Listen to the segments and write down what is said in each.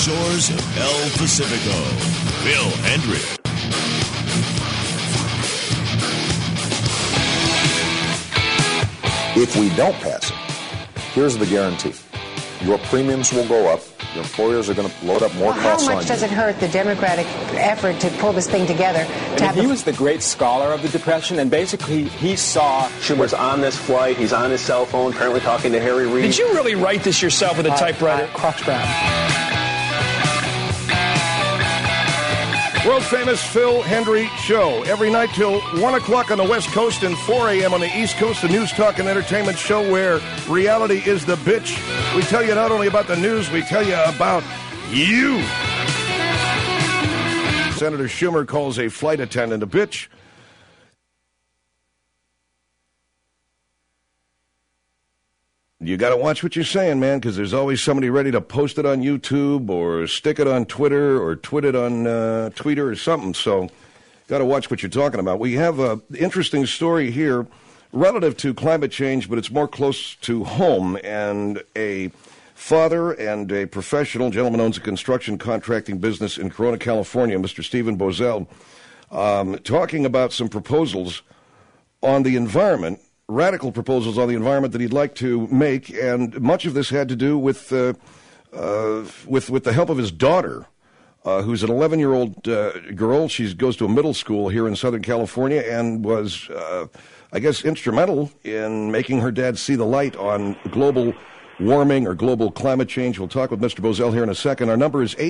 shores of El Pacifico, Phil Hendrie. If we don't pass it, here's the guarantee. Your premiums will go up. Your employers are going to load up more costs on you. How much does it hurt the Democratic effort to pull this thing together? He was the great scholar of the Depression, and basically he saw... Schumer's on this flight. He's on his cell phone, currently talking to Harry Reid. Did you really write this yourself with a typewriter? World-famous Phil Hendrie Show. Every night till 1 o'clock on the West Coast and 4 a.m. on the East Coast, the news, talk, and entertainment show where reality is the bitch. We tell you not only about the news, we tell you about you. Senator Schumer calls a flight attendant a bitch. You got to watch what you're saying, man, because there's always somebody ready to post it on YouTube or stick it on Twitter or tweet it on Twitter or something. So got to watch what you're talking about. We have an interesting story here relative to climate change, but it's more close to home. And a father and a professional gentleman owns a construction contracting business in Corona, California, Mr. Stephen Boesel, talking about some proposals on the environment. Radical proposals on the environment that he'd like to make, and much of this had to do with the help of his daughter, who's an 11-year-old girl. She goes to a middle school here in Southern California and was, I guess, instrumental in making her dad see the light on global warming or global climate change. We'll talk with Mr. Boesel here in a second. Our number is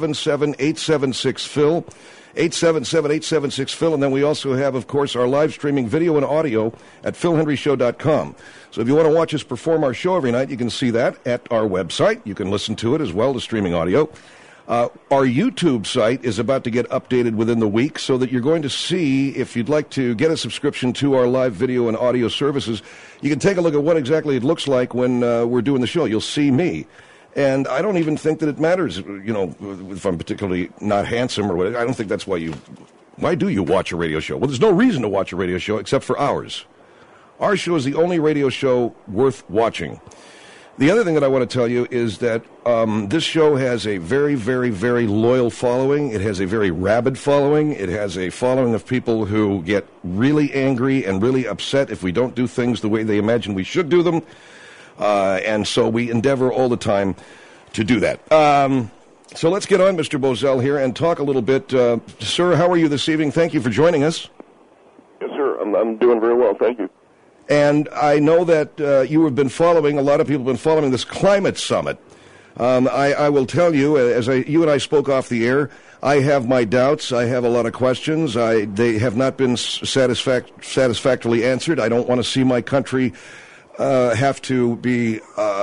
877-876-PHIL. 877-876-PHIL, and then we also have, of course, our live streaming video and audio at philhendrieshow.com. So if you want to watch us perform our show every night, you can see that at our website. You can listen to it as well as streaming audio. Our YouTube site is about to get updated within the week so that you're going to see, if you'd like to get a subscription to our live video and audio services, you can take a look at what exactly it looks like when we're doing the show. You'll see me. And I don't even think that it matters, you know, if I'm particularly not handsome or whatever. I don't think that's why do you watch a radio show? Well, there's no reason to watch a radio show except for ours. Our show is the only radio show worth watching. The other thing that I want to tell you is that this show has a very, very, very loyal following. It has a very rabid following. It has a following of people who get really angry and really upset if we don't do things the way they imagine we should do them. And so we endeavor all the time to do that. So let's get on, Mr. Boesel, here and talk a little bit. Sir, how are you this evening? Thank you for joining us. Yes, sir. I'm doing very well. Thank you. And I know that you have been following, a lot of people have been following this climate summit. I will tell you, you and I spoke off the air, I have my doubts. I have a lot of questions. They have not been satisfactorily answered. I don't want to see my country have to be,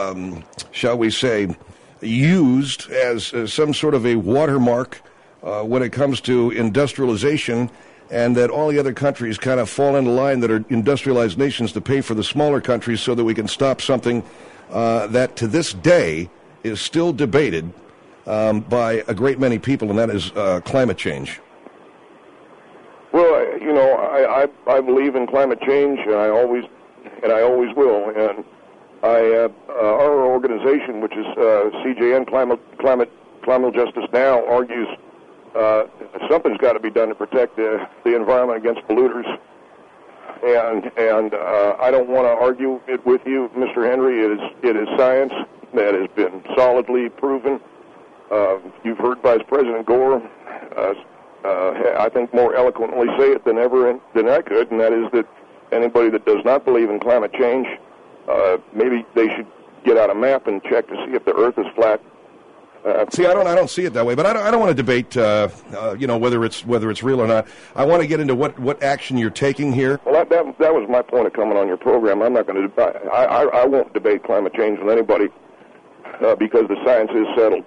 shall we say, used as some sort of a watermark when it comes to industrialization, and that all the other countries kind of fall into line that are industrialized nations to pay for the smaller countries so that we can stop something that to this day is still debated by a great many people, and that is climate change. Well, you know, I believe in climate change, and I always will. And our organization, which is CJN Climate Justice Now, argues something's got to be done to protect the environment against polluters. And I don't want to argue it with you, Mr. Hendrie. It is science that has been solidly proven. You've heard Vice President Gore, I think, more eloquently say it than I could, and that is that anybody that does not believe in climate change, maybe they should get out a map and check to see if the Earth is flat. See, I don't see it that way, but I don't want to debate, whether it's real or not. I want to get into what action you're taking here. Well, that was my point of coming on your program. I'm not going to. I won't debate climate change with anybody because the science is settled.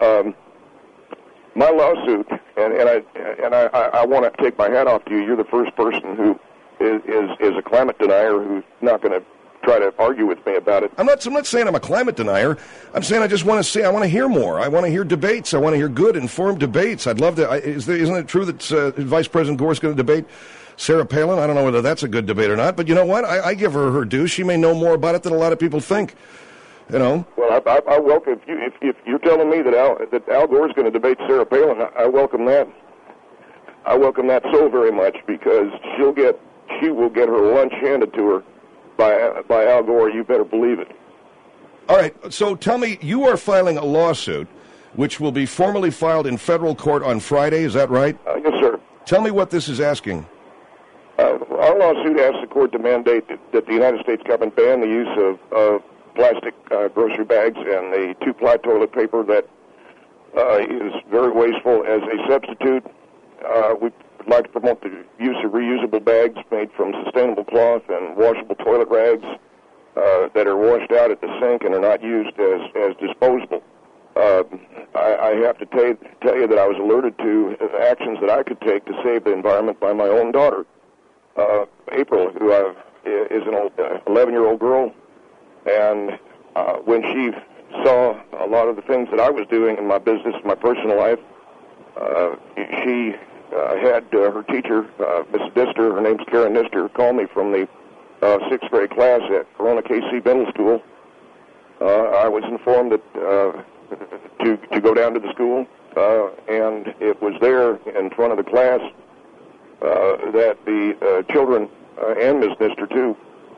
My lawsuit, and I want to take my hat off to you. You're the first person who is a climate denier who's not going to try to argue with me about it. I'm not saying I'm a climate denier. I'm saying I just want to say I want to hear more. I want to hear debates. I want to hear good, informed debates. I'd love to. Isn't it true that Vice President Gore is going to debate Sarah Palin? I don't know whether that's a good debate or not, but you know what? I give her due. She may know more about it than a lot of people think. you know. Well, I welcome if you're telling me that Al Gore is going to debate Sarah Palin, I welcome that. I welcome that so very much because she will get her lunch handed to her by Al Gore. You better believe it. All right. So tell me, you are filing a lawsuit, which will be formally filed in federal court on Friday. Is that right? Yes, sir. Tell me what this is asking. Our lawsuit asks the court to mandate that the United States government ban the use of plastic grocery bags and the two-ply toilet paper that is very wasteful as a substitute. We'd like to promote the use of reusable bags made from sustainable cloth and washable toilet rags that are washed out at the sink and are not used as disposable. I have to tell you that I was alerted to actions that I could take to save the environment by my own daughter, April, who is an 11-year-old girl, and when she saw a lot of the things that I was doing in my business, my personal life, she had her teacher, Mrs. Nister, her name's Karen Nister, call me from the 6th grade class at Corona KC Middle School. I was informed that to go down to the school, and it was there in front of the class that the children and Ms. Nister too,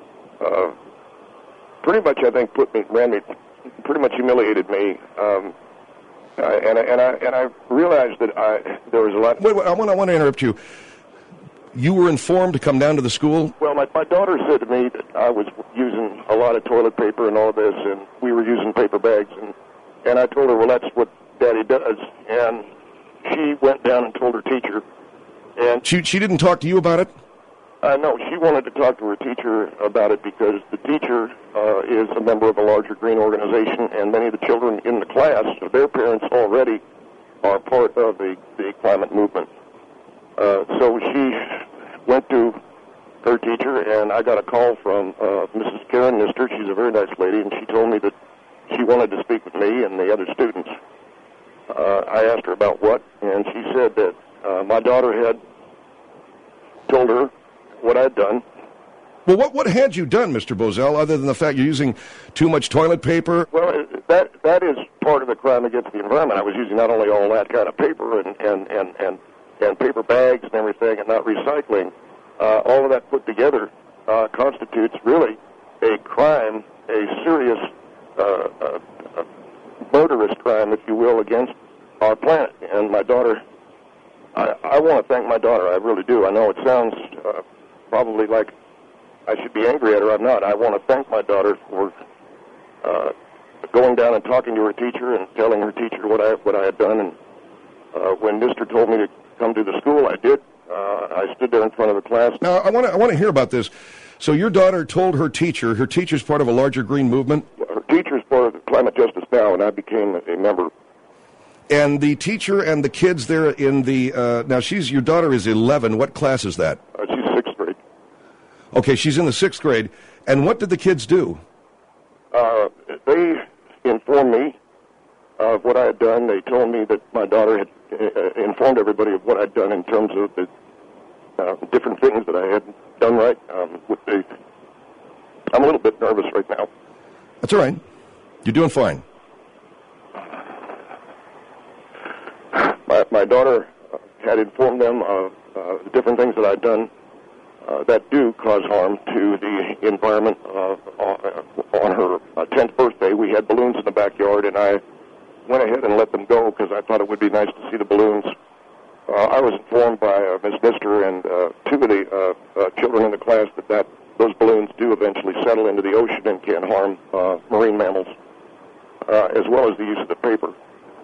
pretty much I think pretty much humiliated me. And I realized that there was a lot. Wait, I want to interrupt you. You were informed to come down to the school? Well, my daughter said to me that I was using a lot of toilet paper and all this, and we were using paper bags, and I told her, well, that's what Daddy does, and she went down and told her teacher. And she didn't talk to you about it? No, she wanted to talk to her teacher about it because the teacher is a member of a larger green organization, and many of the children in the class, their parents already are part of the climate movement. So she went to her teacher, and I got a call from Mrs. Karen Nister. She's a very nice lady, and she told me that she wanted to speak with me and the other students. I asked her about what, and she said that my daughter had told her what I'd done. Well, what had you done, Mr. Bozell, other than the fact you're using too much toilet paper? Well, that is part of the crime against the environment. I was using not only all that kind of paper and paper bags and everything and not recycling. All of that put together constitutes really a crime, a serious murderous crime, if you will, against our planet. And my daughter, I want to thank my daughter. I really do. I know it sounds probably like I should be angry at her. I'm not. I want to thank my daughter for going down and talking to her teacher and telling her teacher what I had done. And when Mr. told me to come to the school, I did. I stood there in front of the class. Now, I want to hear about this. So your daughter told her teacher's part of a larger green movement? Her teacher's part of Climate Justice Now, and I became a member. And the teacher and the kids there in the, now your daughter is 11. What class is that? She's 6th grade. Okay, she's in the 6th grade. And what did the kids do? They informed me of what I had done. They told me that my daughter had informed everybody of what I'd done in terms of the different things that I had done right. I'm a little bit nervous right now. That's all right. You're doing fine. My daughter had informed them of the different things that I'd done that do cause harm to the environment. On her 10th birthday, we had balloons in the backyard, and I went ahead and let them go because I thought it would be nice to see the balloons. I was informed by Ms. Nister and two of the children in the class that those balloons do eventually settle into the ocean and can harm marine mammals, as well as the use of the paper.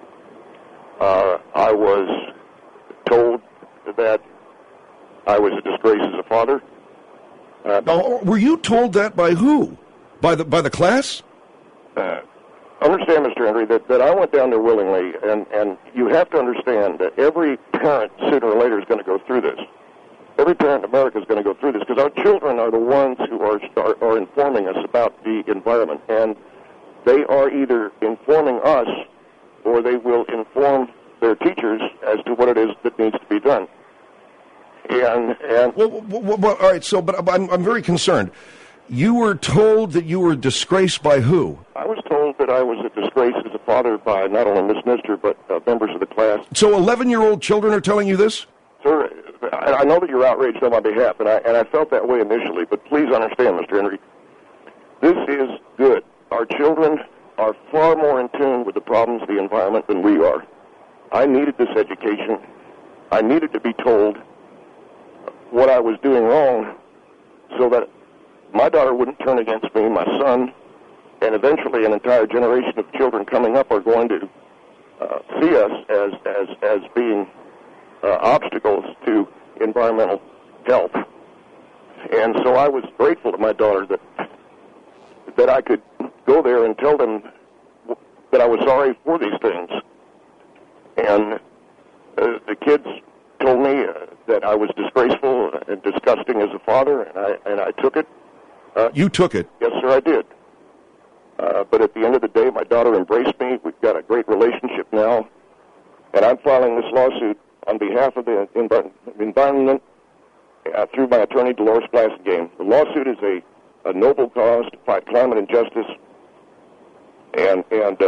I was told that I was a disgrace as a father. Now, were you told that by who? By the class? Understand, Mr. Henry, that I went down there willingly, and you have to understand that every parent sooner or later is going to go through this. Every parent in America is going to go through this because our children are the ones who are informing us about the environment, and they are either informing us or they will inform their teachers as to what it is that needs to be done. And well, all right. So, but I'm very concerned. You were told that you were disgraced by who? I was told that I was a disgrace as a father by not only Miss Nister, but members of the class. So 11-year-old children are telling you this? Sir, I know that you're outraged on my behalf, and I felt that way initially, but please understand, Mr. Henry, this is good. Our children are far more in tune with the problems of the environment than we are. I needed this education. I needed to be told what I was doing wrong so that my daughter wouldn't turn against me, my son, and eventually an entire generation of children coming up are going to see us as being obstacles to environmental health. And so I was grateful to my daughter that I could go there and tell them that I was sorry for these things. And the kids told me that I was disgraceful and disgusting as a father, and I took it. You took it? Yes, sir, I did. But at the end of the day, my daughter embraced me. We've got a great relationship now, and I'm filing this lawsuit on behalf of the environment through my attorney, Dolores Blassingame. The lawsuit is a noble cause to fight climate injustice, and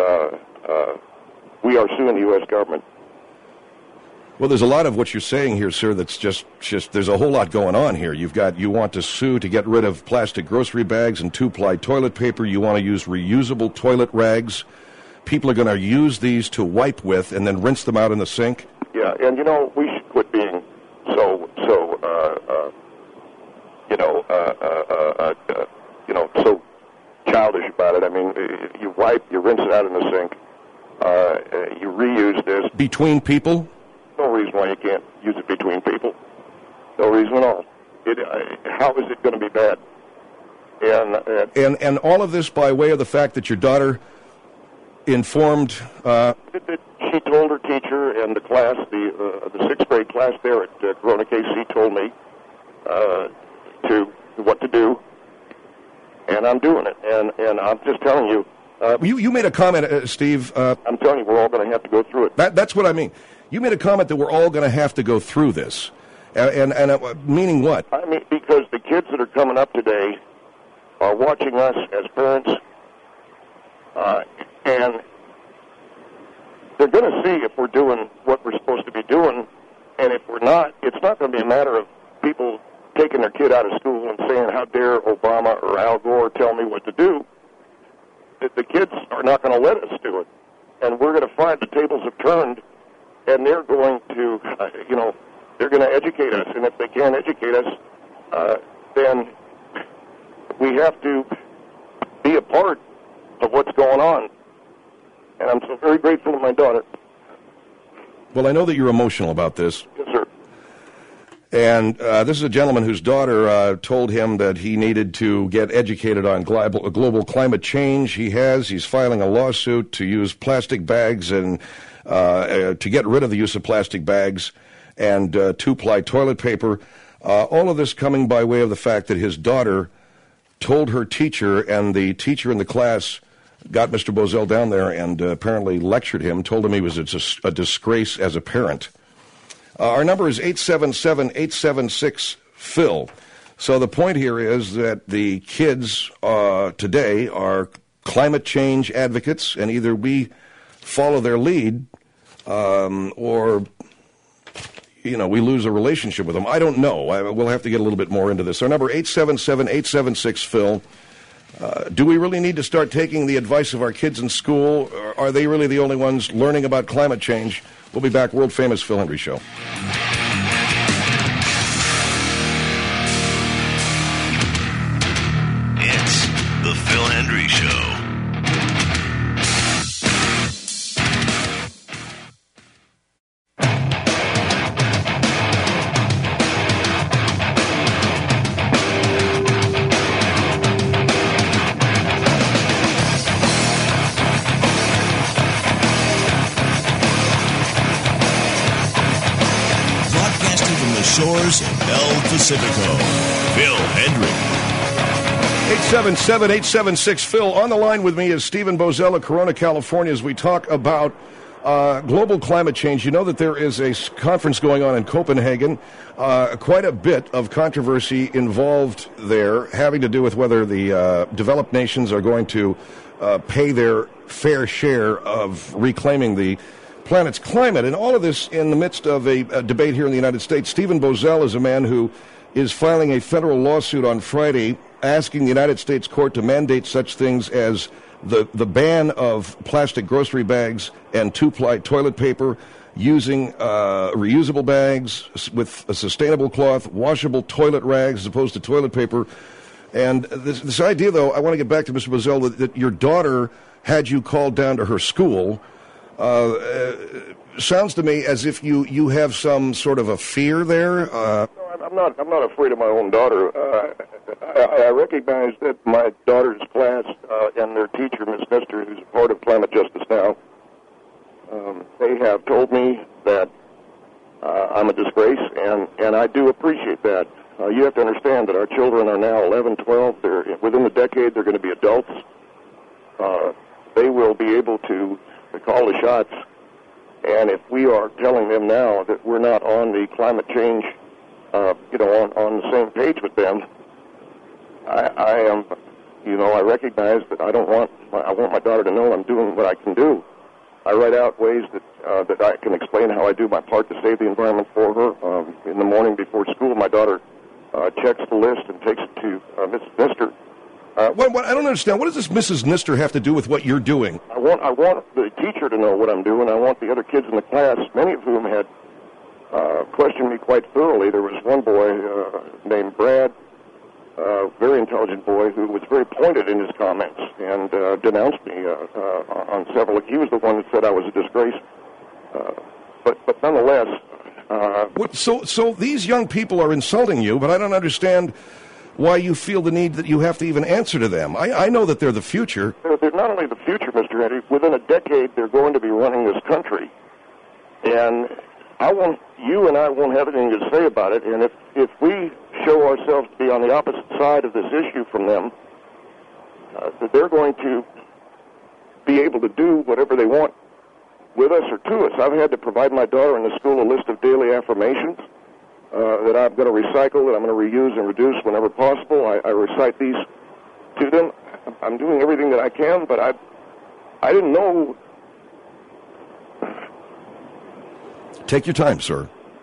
we are suing the U.S. government. Well, there's a lot of what you're saying here, sir, that's just there's a whole lot going on here. You want to sue to get rid of plastic grocery bags and 2-ply toilet paper. You want to use reusable toilet rags. People are going to use these to wipe with and then rinse them out in the sink. Yeah, and we should quit being so childish about it. I mean, you wipe, you rinse it out in the sink, you reuse this. Between people? No reason why you can't use it between people. No reason at all. How is it going to be bad? And all of this by way of the fact that your daughter informed. She told her teacher and the class, the sixth grade class there at Corona KC, told me what to do, and I'm doing it. And I'm just telling you. You made a comment, Steve. I'm telling you, we're all going to have to go through it. That's what I mean. You made a comment that we're all going to have to go through this, and meaning what? I mean, because the kids that are coming up today are watching us as parents, and they're going to see if we're doing what we're supposed to be doing, and if we're not, it's not going to be a matter of people taking their kid out of school and saying, how dare Obama or Al Gore tell me what to do. The kids are not going to let us do it, and we're going to find the tables have turned, and they're going to, they're going to educate us, and if they can't educate us, then we have to be a part of what's going on. And I'm so very grateful to my daughter. Well, I know that you're emotional about this. Yes, sir. And this is a gentleman whose daughter told him that he needed to get educated on global climate change. He's filing a lawsuit to use plastic bags and to get rid of the use of plastic bags and 2-ply toilet paper. All of this coming by way of the fact that his daughter told her teacher, and the teacher in the class got Mr. Bozell down there and apparently lectured him, told him he was a disgrace as a parent. Our number is 877-876-PHIL. So the point here is that the kids today are climate change advocates, and either we follow their lead or we lose a relationship with them. I don't know. We'll have to get a little bit more into this. Our number, 877-876-PHIL. Do we really need to start taking the advice of our kids in school? Or are they really the only ones learning about climate change? We'll be back. World-famous Phil Hendrie Show. It's the Phil Hendrie Show. Shores of El Pacifico. Phil Hendrie. 877-876-PHIL. On the line with me is Stephen Bozell of Corona, California, as we talk about Global climate change. You know that there is a conference going on in Copenhagen. Quite a bit of controversy involved there, having to do with whether the developed nations are going to pay their fair share of reclaiming the planet's climate. And all of this in the midst of a debate here in the United States. Stephen Boesel is a man who is filing a federal lawsuit on Friday asking the United States court to mandate such things as the ban of plastic grocery bags and two-ply toilet paper, using reusable bags with a sustainable cloth, washable toilet rags as opposed to toilet paper. And this idea, though, I want to get back to Mr. Boesel, that your daughter had you called down to her school. Sounds to me as if you have some sort of a fear there. No, I'm not afraid of my own daughter. I recognize that my daughter's class and their teacher, Ms. Nestor, who's a part of Climate Justice Now, they have told me that I'm a disgrace, and I do appreciate that. You have to understand that our children are now 11, 12. Within the decade, they're going to be adults. They will be able to call the shots. And if we are telling them now that we're not on the climate change, on the same page with them, I am, I recognize that I want my daughter to know I'm doing what I can do. I write out ways that I can explain how I do my part to save the environment for her. In the morning before school, my daughter checks the list and takes it to Mrs. Nestor. What I don't understand. What does this Mrs. Nestor have to do with what you're doing? I want the teacher to know what I'm doing. I want the other kids in the class, many of whom had questioned me quite thoroughly. There was one boy named Brad, very intelligent boy, who was very pointed in his comments and denounced me on several. He was the one that said I was a disgrace. But nonetheless... So these young people are insulting you, but I don't understand why you feel the need that you have to even answer to them. I know that they're the future. They're not only the future, Mr. Henry. Within a decade, they're going to be running this country. And you and I won't have anything to say about it. And if we show ourselves to be on the opposite side of this issue from them, they're going to be able to do whatever they want with us or to us. I've had to provide my daughter in the school a list of daily affirmations that I'm going to recycle, that I'm going to reuse and reduce whenever possible. I recite these to them. I'm doing everything that I can, but I didn't know. Take your time, sir.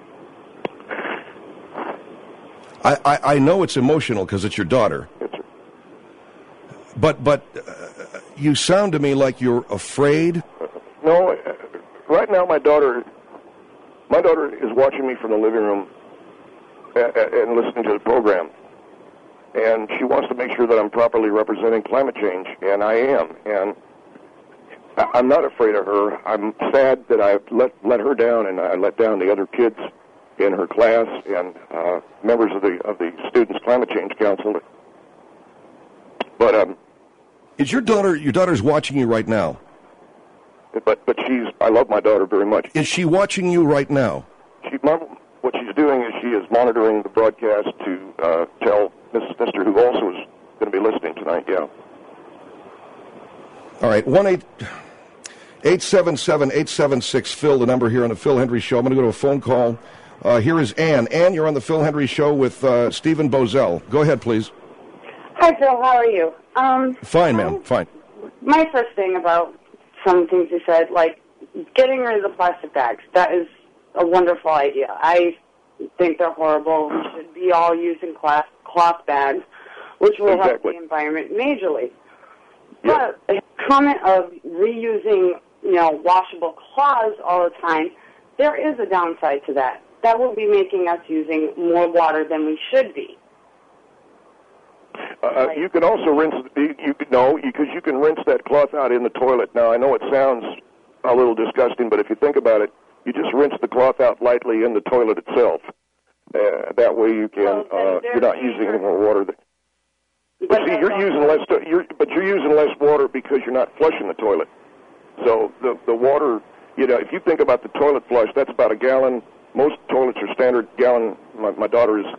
I know it's emotional because it's your daughter. Yes, sir. But you sound to me like you're afraid. No, right now my daughter is watching me from the living room and listening to the program. And she wants to make sure that I'm properly representing climate change, and I am. And I'm not afraid of her. I'm sad that I let her down, and I let down the other kids in her class and members of the Students' Climate Change Council. But is your daughter's watching you right now? But I love my daughter very much. Is she watching you right now? What she's doing is she is monitoring the broadcast to tell Mrs. Nestor, who also is going to be listening tonight, yeah. All right, 1-877-876-PHIL, the number here on the Phil Hendry Show. I'm going to go to a phone call. Here is Ann. Ann, you're on the Phil Hendry Show with Stephen Boesel. Go ahead, please. Hi, Phil. How are you? Fine, ma'am. Fine. My first thing about some things you said, like getting rid of the plastic bags, that is a wonderful idea. I think they're horrible. We should be all using cloth bags, which will help the environment majorly. Yeah. But a comment of reusing, washable cloths all the time, there is a downside to that. That will be making us using more water than we should be. You can also rinse. Because you can rinse that cloth out in the toilet. Now I know it sounds a little disgusting, but if you think about it, you just rinse the cloth out lightly in the toilet itself. That way you can. You're not using any more water. But see, you're using less. You're using less water because you're not flushing the toilet. So the water. If you think about the toilet flush, that's about a gallon. Most toilets are standard gallon. My daughter is.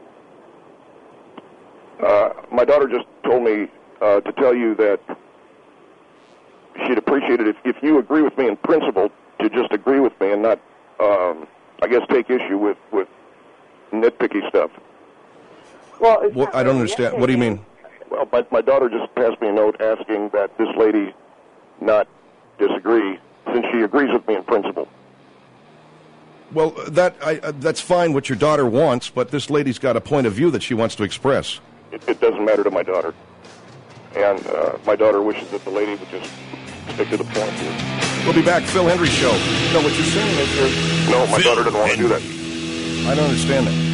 My daughter just told me to tell you that she'd appreciate it if you agree with me in principle to just agree with me and not, I guess, take issue with nitpicky stuff. Well, I don't understand. What do you mean? Well, my daughter just passed me a note asking that this lady not disagree, since she agrees with me in principle. Well, that's fine what your daughter wants, but this lady's got a point of view that she wants to express. It doesn't matter to my daughter. And my daughter wishes that the lady would just stick to the point here. We'll be back. Phil Hendrie Show. No, what you're saying is no, my daughter doesn't want to do that. I don't understand that.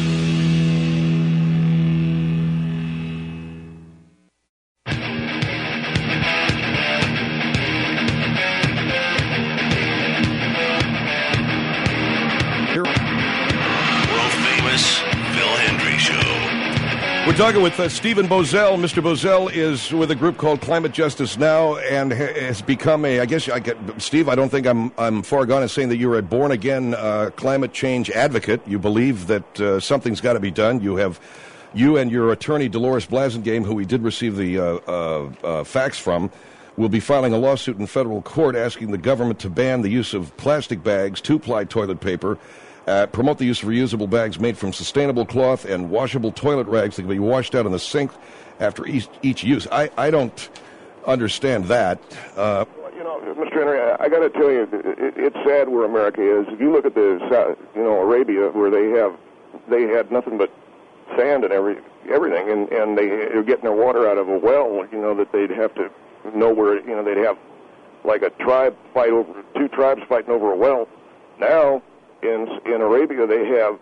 We're talking with Stephen Boesel. Mr. Boesel is with a group called Climate Justice Now and has become Steve, I don't think I'm far gone in saying that you're a born-again climate change advocate. You believe that something's got to be done. You and your attorney, Dolores Blasingame, who we did receive the facts from, will be filing a lawsuit in federal court asking the government to ban the use of plastic bags, two-ply toilet paper, promote the use of reusable bags made from sustainable cloth and washable toilet rags that can be washed out in the sink after each use. I don't understand that. Mr. Henry, I got to tell you, it's sad where America is. If you look at Arabia, where they had nothing but sand and everything, and they're getting their water out of a well. That they'd have to know where. They'd have like two tribes fighting over a well. Now, in Arabia, they have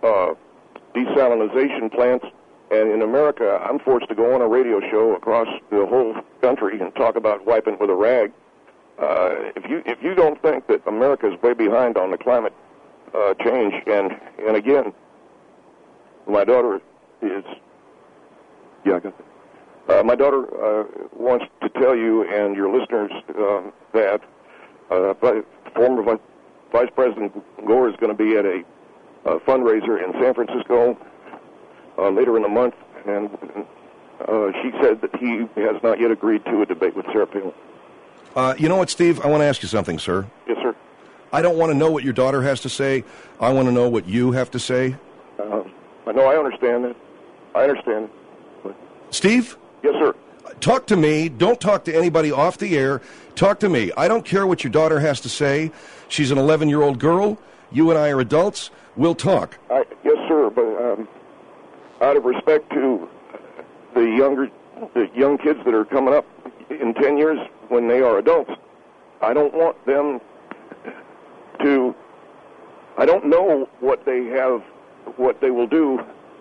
desalination plants, and in America, I'm forced to go on a radio show across the whole country and talk about wiping with a rag. If you don't think that America is way behind on the climate change, and again, my daughter is, I got that. My daughter wants to tell you and your listeners that former Vice President Gore is going to be at a fundraiser in San Francisco later in the month, and she said that he has not yet agreed to a debate with Sarah Palin. You know what, Steve? I want to ask you something, sir. Yes, sir. I don't want to know what your daughter has to say. I want to know what you have to say. No, I understand that. I understand. Steve? Yes, sir. Talk to me. Don't talk to anybody off the air. Talk to me. I don't care what your daughter has to say. She's an 11-year-old girl. You and I are adults. We'll talk. Yes, sir, but out of respect to the young kids that are coming up in 10 years when they are adults, I don't want them to... I don't know what they will do.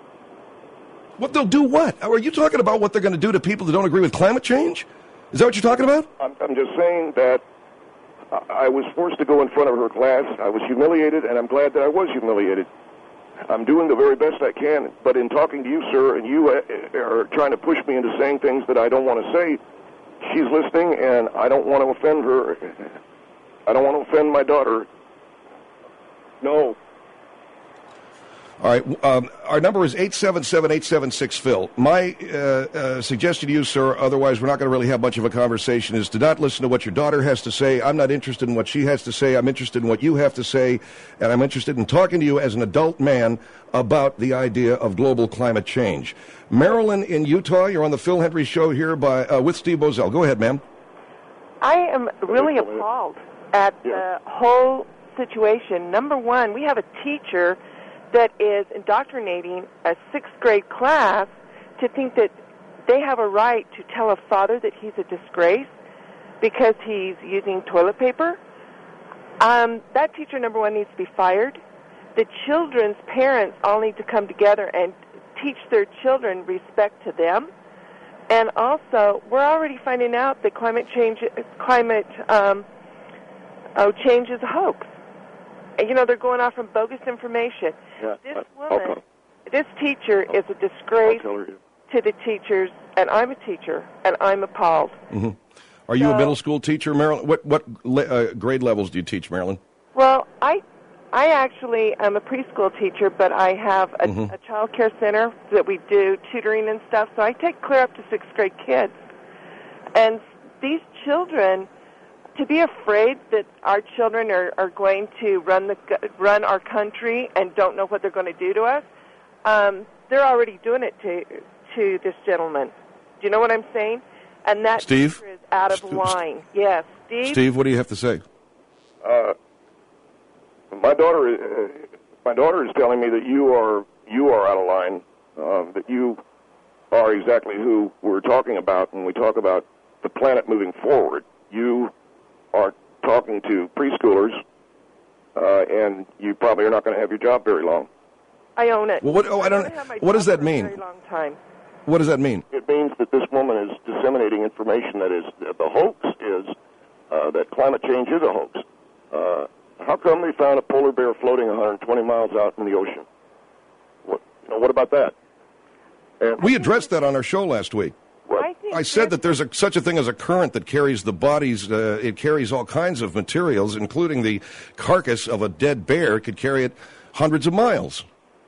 What they'll do what? Are you talking about what they're going to do to people that don't agree with climate change? Is that what you're talking about? I'm just saying that I was forced to go in front of her class. I was humiliated, and I'm glad that I was humiliated. I'm doing the very best I can, but in talking to you, sir, and you are trying to push me into saying things that I don't want to say, she's listening, and I don't want to offend her. I don't want to offend my daughter. No. All right. Our number is 877-876-PHIL. My suggestion to you, sir, otherwise we're not going to really have much of a conversation, is to not listen to what your daughter has to say. I'm not interested in what she has to say. I'm interested in what you have to say, and I'm interested in talking to you as an adult man about the idea of global climate change. Marilyn in Utah, you're on the Phil Hendrie Show here with Steve Boesel. Go ahead, ma'am. I am really appalled at the whole situation. Number one, we have a teacher that is indoctrinating a sixth-grade class to think that they have a right to tell a father that he's a disgrace because he's using toilet paper. That teacher, number one, needs to be fired. The children's parents all need to come together and teach their children respect to them. And also, we're already finding out that climate change is a hoax. They're going off from bogus information. Yeah, this woman, this teacher is a disgrace to the teachers, and I'm a teacher, and I'm appalled. Mm-hmm. Are you a middle school teacher, Marilyn? What grade levels do you teach, Marilyn? Well, I actually am a preschool teacher, but I have a child care center that we do tutoring and stuff, so I take clear up to sixth-grade kids. And these children to be afraid that our children are going to run our country and don't know what they're going to do to us, they're already doing it to this gentleman. Do you know what I'm saying? And that Steve? is out of line. Yes, Steve? Steve, what do you have to say? My daughter is telling me that you are out of line, that you are exactly who we're talking about when we talk about the planet moving forward. You are talking to preschoolers, and you probably are not going to have your job very long. I own it. Well, what does that mean? For a very long time. What does that mean? It means that this woman is disseminating information that is the hoax is that climate change is a hoax. How come they found a polar bear floating 120 miles out in the ocean? What about that? And we addressed that on our show last week. I said that there's such a thing as a current that carries the bodies. It carries all kinds of materials, including the carcass of a dead bear. It could carry it hundreds of miles.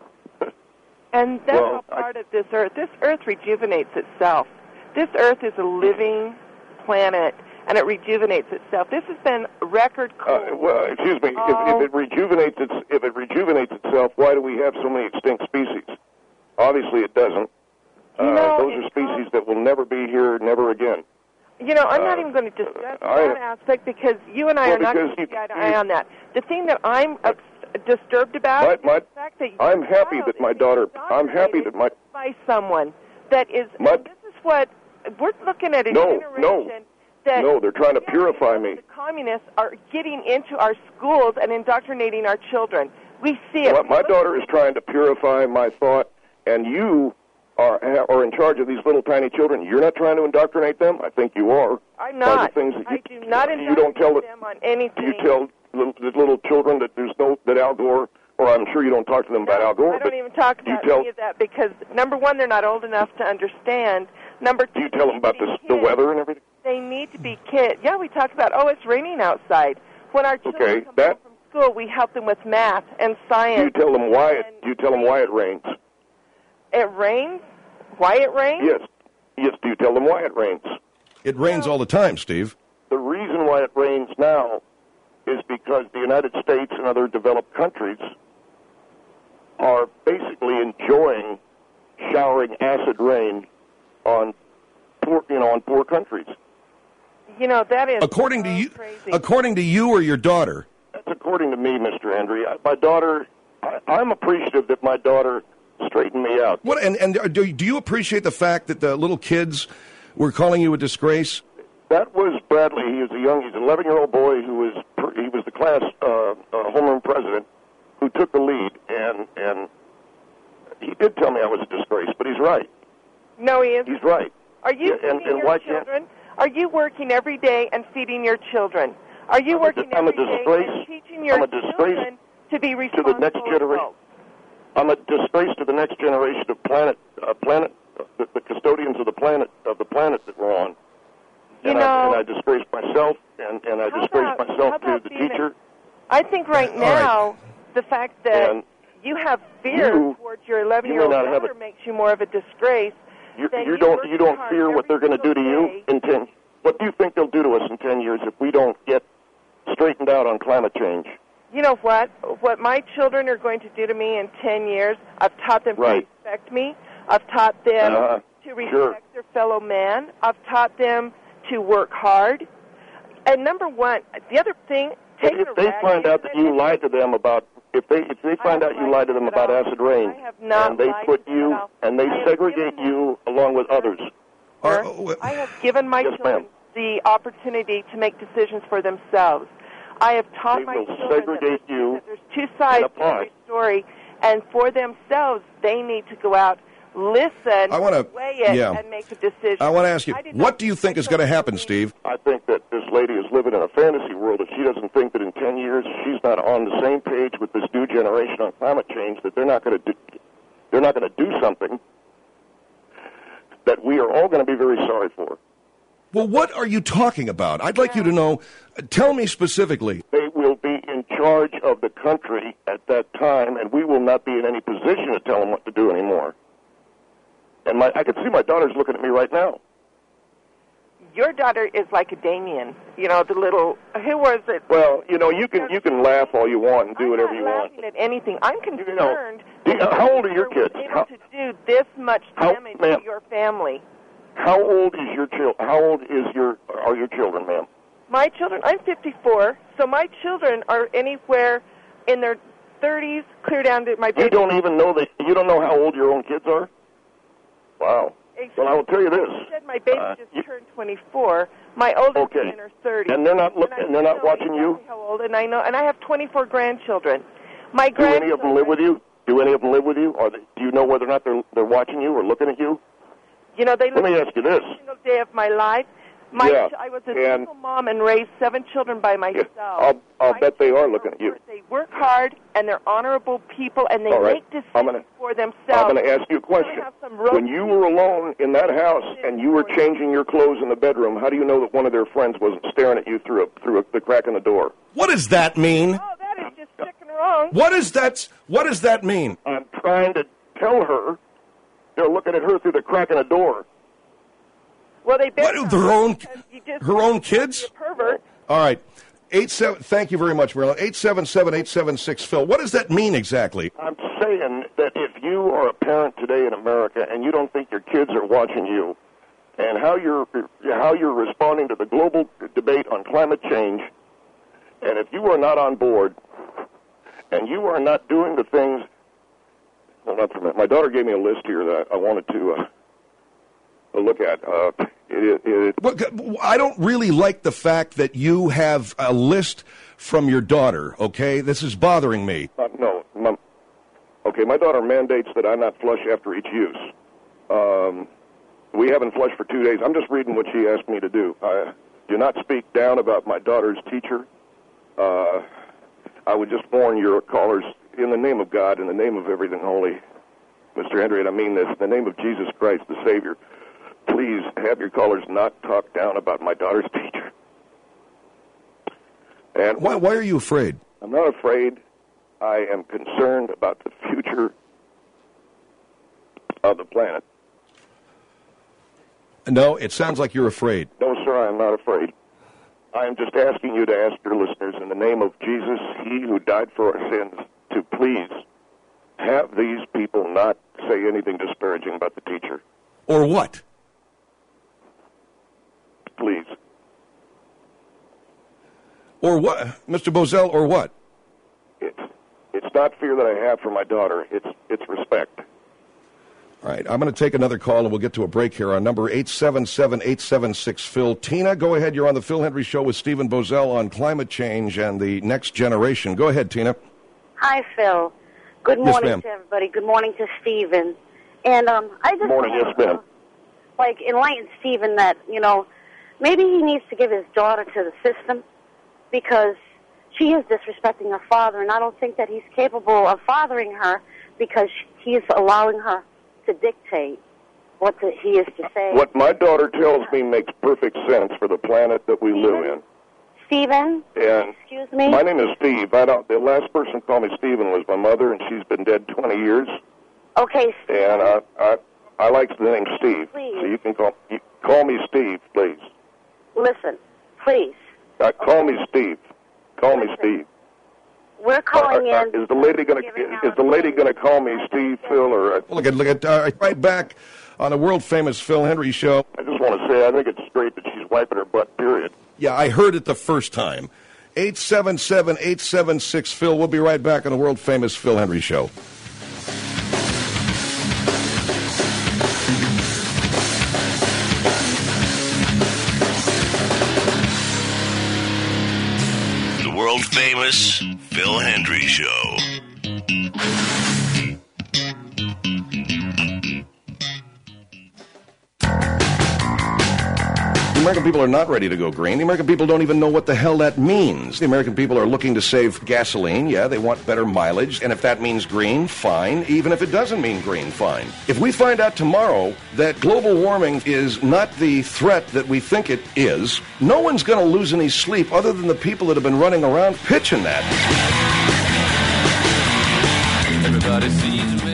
And that's all part of this Earth. This Earth rejuvenates itself. This Earth is a living planet, and it rejuvenates itself. This has been record cold. Well, excuse me. If it rejuvenates itself, why do we have so many extinct species? Obviously, it doesn't. Those are species that will never be here, never again. I'm not even going to discuss that aspect because you and I are not going to see eye to eye on that. The thing that I'm disturbed about is the fact that I'm happy that my daughter. I'm happy that by someone that is. This is what we're looking at. Generation that they're trying to purify me. The communists are getting into our schools and indoctrinating our children. We see it. My daughter is trying to purify my thought, and you are in charge of these little tiny children. You're not trying to indoctrinate them. I think you are. I'm not. By the things that I do not indoctrinate them on anything. You tell the little children that that Al Gore, or I'm sure you don't talk to them about Al Gore. I don't even talk about any of that because, number one, they're not old enough to understand. Number two, do you tell them about the weather and everything? They need to be kids. Yeah, we talk about, it's raining outside. When our children come home from school, we help them with math and science. Do you tell them why it rains? It rains? Why it rains? Yes. Do you tell them why it rains? It rains all the time, Steve. The reason why it rains now is because the United States and other developed countries are basically enjoying showering acid rain on poor countries. That is according to you. Crazy. According to you or your daughter? That's according to me, Mr. Andre. My daughter. I'm appreciative that my daughter straightened me out. What? And do you appreciate the fact that the little kids were calling you a disgrace? That was Bradley. He's an 11-year-old boy who was the class homeroom president who took the lead, and he did tell me I was a disgrace, but he's right. No, he isn't. He's right. Are you feeding your children? Are you working every day and feeding your children? Are you working every day and teaching your children to be responsible? To the next generation. I'm a disgrace to the next generation of the custodians of the planet that we're on. And I disgrace myself, and I disgrace myself to the teacher. I think right now, the fact that you have fear towards your 11-year-old daughter makes you more of a disgrace. You don't fear what they're going to do to you in 10. What do you think they'll do to us in 10 years if we don't get straightened out on climate change? You know what? What my children are going to do to me in 10 years, I've taught them to respect me. I've taught them to respect their fellow man. I've taught them to work hard. And number one, the other thing, if they find out that you lied to them about if they find out you lied to them about acid rain, and they put you and they segregate you along with others. I have given my children the opportunity to make decisions for themselves. I have taught my children that there's two sides to every story, and for themselves, they need to go out, listen, weigh it, and make a decision. I want to ask you, what do you think is going to happen, Steve? I think that this lady is living in a fantasy world if she doesn't think that in 10 years she's not on the same page with this new generation on climate change, that they're not going to do something that we are all going to be very sorry for. Well, what are you talking about? I'd like you to know. Tell me specifically. They will be in charge of the country at that time, and we will not be in any position to tell them what to do anymore. And I can see my daughter's looking at me right now. Your daughter is like a Damien. You know, the little, who was it? Well, you know, you can laugh all you want and do whatever you want. I'm not laughing at anything. I'm concerned. How old are your kids? Able to do this much damage to your family. How old is your are your children, ma'am? My children, I'm 54, so my children are anywhere in their 30s, clear down to my baby. You don't even know you don't know how old your own kids are? Wow. Exactly. Well, I will tell you this. You said my baby just turned 24. My oldest children are 30. And they're not watching you? How old? And I have 24 grandchildren. Do any of them live with you? Or do you know whether or not they're watching you or looking at you? You know, they Let me ask you this. Every single day of my life. I was a single mom and raised 7 children by myself. Yeah, I'll bet they are looking at you. They work hard, and they're honorable people, and they make decisions for themselves. I'm going to ask you a question. When you were alone in that house and you were changing your clothes in the bedroom, how do you know that one of their friends wasn't staring at you through the crack in the door? What does that mean? Oh, that is just sick and wrong. What does that mean? I'm trying to tell her they're looking at her through the crack in the door. Well, they better her own kids? Pervert. All right. Thank you very much, Marilyn. 877-876-PHIL. What does that mean exactly? I'm saying that if you are a parent today in America and you don't think your kids are watching you, and how you're responding to the global debate on climate change, and if you are not on board, and you are not doing the things. Hold on for a minute. My daughter gave me a list here that I wanted to look at. I don't really like the fact that you have a list from your daughter, okay? This is bothering me. No. Okay, my daughter mandates that I not flush after each use. We haven't flushed for 2 days. I'm just reading what she asked me to do. Do not speak down about my daughter's teacher. I would just warn your callers, in the name of God, in the name of everything holy, Mr. Henry, and I mean this, in the name of Jesus Christ, the Savior, please have your callers not talk down about my daughter's teacher. And why are you afraid? I'm not afraid. I am concerned about the future of the planet. No, it sounds like you're afraid. No, sir, I am not afraid. I am just asking you to ask your listeners, in the name of Jesus, he who died for our sins, to please have these people not say anything disparaging about the teacher. Or what? Please. Or what? Mr. Bozell, or what? It's not fear that I have for my daughter. It's respect. All right, I'm going to take another call, and we'll get to a break here on number 877-876-PHIL. Tina, go ahead. You're on the Phil Hendry Show with Stephen Bozell on climate change and the next generation. Go ahead, Tina. Hi, Phil. Good morning to everybody. Good morning to Stephen. And I just want to, enlighten Stephen that, maybe he needs to give his daughter to the system because she is disrespecting her father, and I don't think that he's capable of fathering her because he's allowing her to dictate what he is to say. What my daughter tells me makes perfect sense for the planet that we live in. Stephen? And excuse me? My name is Steve. The last person who called me Stephen was my mother, and she's been dead 20 years. Okay, Steve. And I like the name Steve. Please. So you can call me Steve, please. Listen, please. Call me Steve. Call me Steve. We're calling in. Is the lady going to call me Steve, Phil, or? Look at right back on the world famous Phil Hendry Show. I just want to say I think it's great that she's wiping her butt. Period. Yeah, I heard it the first time. 877-876-PHIL. We'll be right back on the world famous Phil Hendry Show. World famous Phil Hendry Show. The American people are not ready to go green. The American people don't even know what the hell that means. The American people are looking to save gasoline. Yeah, they want better mileage. And if that means green, fine. Even if it doesn't mean green, fine. If we find out tomorrow that global warming is not the threat that we think it is, no one's going to lose any sleep other than the people that have been running around pitching that. Everybody sees red.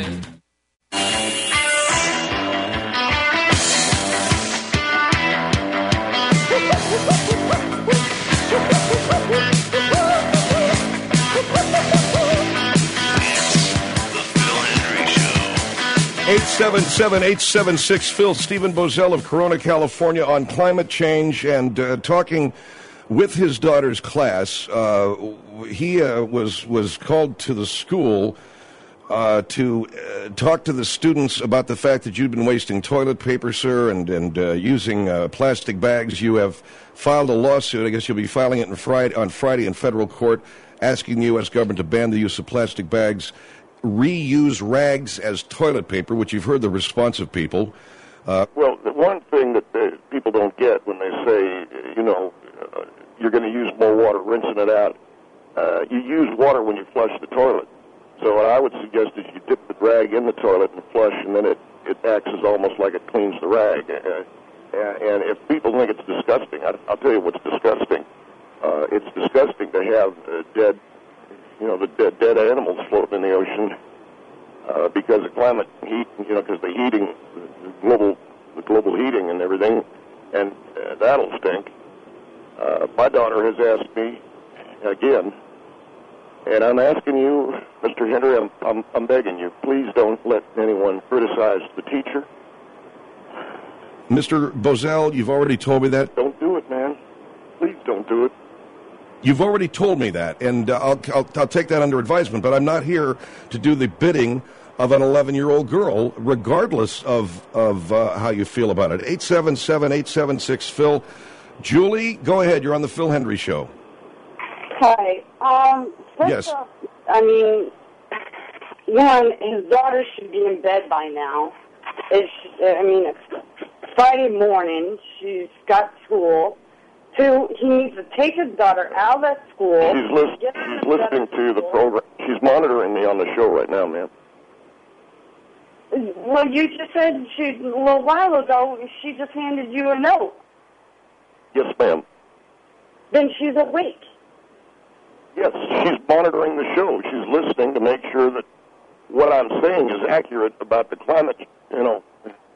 877-876-PHIL. Stephen Bozell of Corona, California, on climate change and talking with his daughter's class. He was called to the school to talk to the students about the fact that you'd been wasting toilet paper, sir, and using plastic bags. You have filed a lawsuit. I guess you'll be filing it on Friday in federal court, asking the U.S. government to ban the use of plastic bags, reuse rags as toilet paper, which you've heard the response of people. Well, the one thing that people don't get when they say, you're going to use more water, rinsing it out, you use water when you flush the toilet. So what I would suggest is you dip the rag in the toilet and flush, and then it acts as almost like it cleans the rag. And if people think it's disgusting, I'll tell you what's disgusting. It's disgusting to have dead animals floating in the ocean because of climate heat, because the heating, the global heating and everything, and that'll stink. My daughter has asked me again, and I'm asking you, Mr. Henry, I'm begging you, please don't let anyone criticize the teacher. Mr. Bozell, you've already told me that. Don't do it, man. Please don't do it. You've already told me that, and I'll take that under advisement, but I'm not here to do the bidding of an 11-year-old girl, regardless of how you feel about it. 877-876-PHIL. Julie, go ahead. You're on the Phil Hendrie Show. Hi. Yes. Off, I mean, one, his daughter should be in bed by now. It's Friday morning. She's got school. Two, he needs to take his daughter out of that school. She's listening to the program. She's monitoring me on the show right now, ma'am. Well, you just said a little while ago she just handed you a note. Yes, ma'am. Then she's awake. Yes, she's monitoring the show. She's listening to make sure that what I'm saying is accurate about the climate, of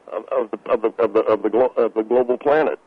the global planet.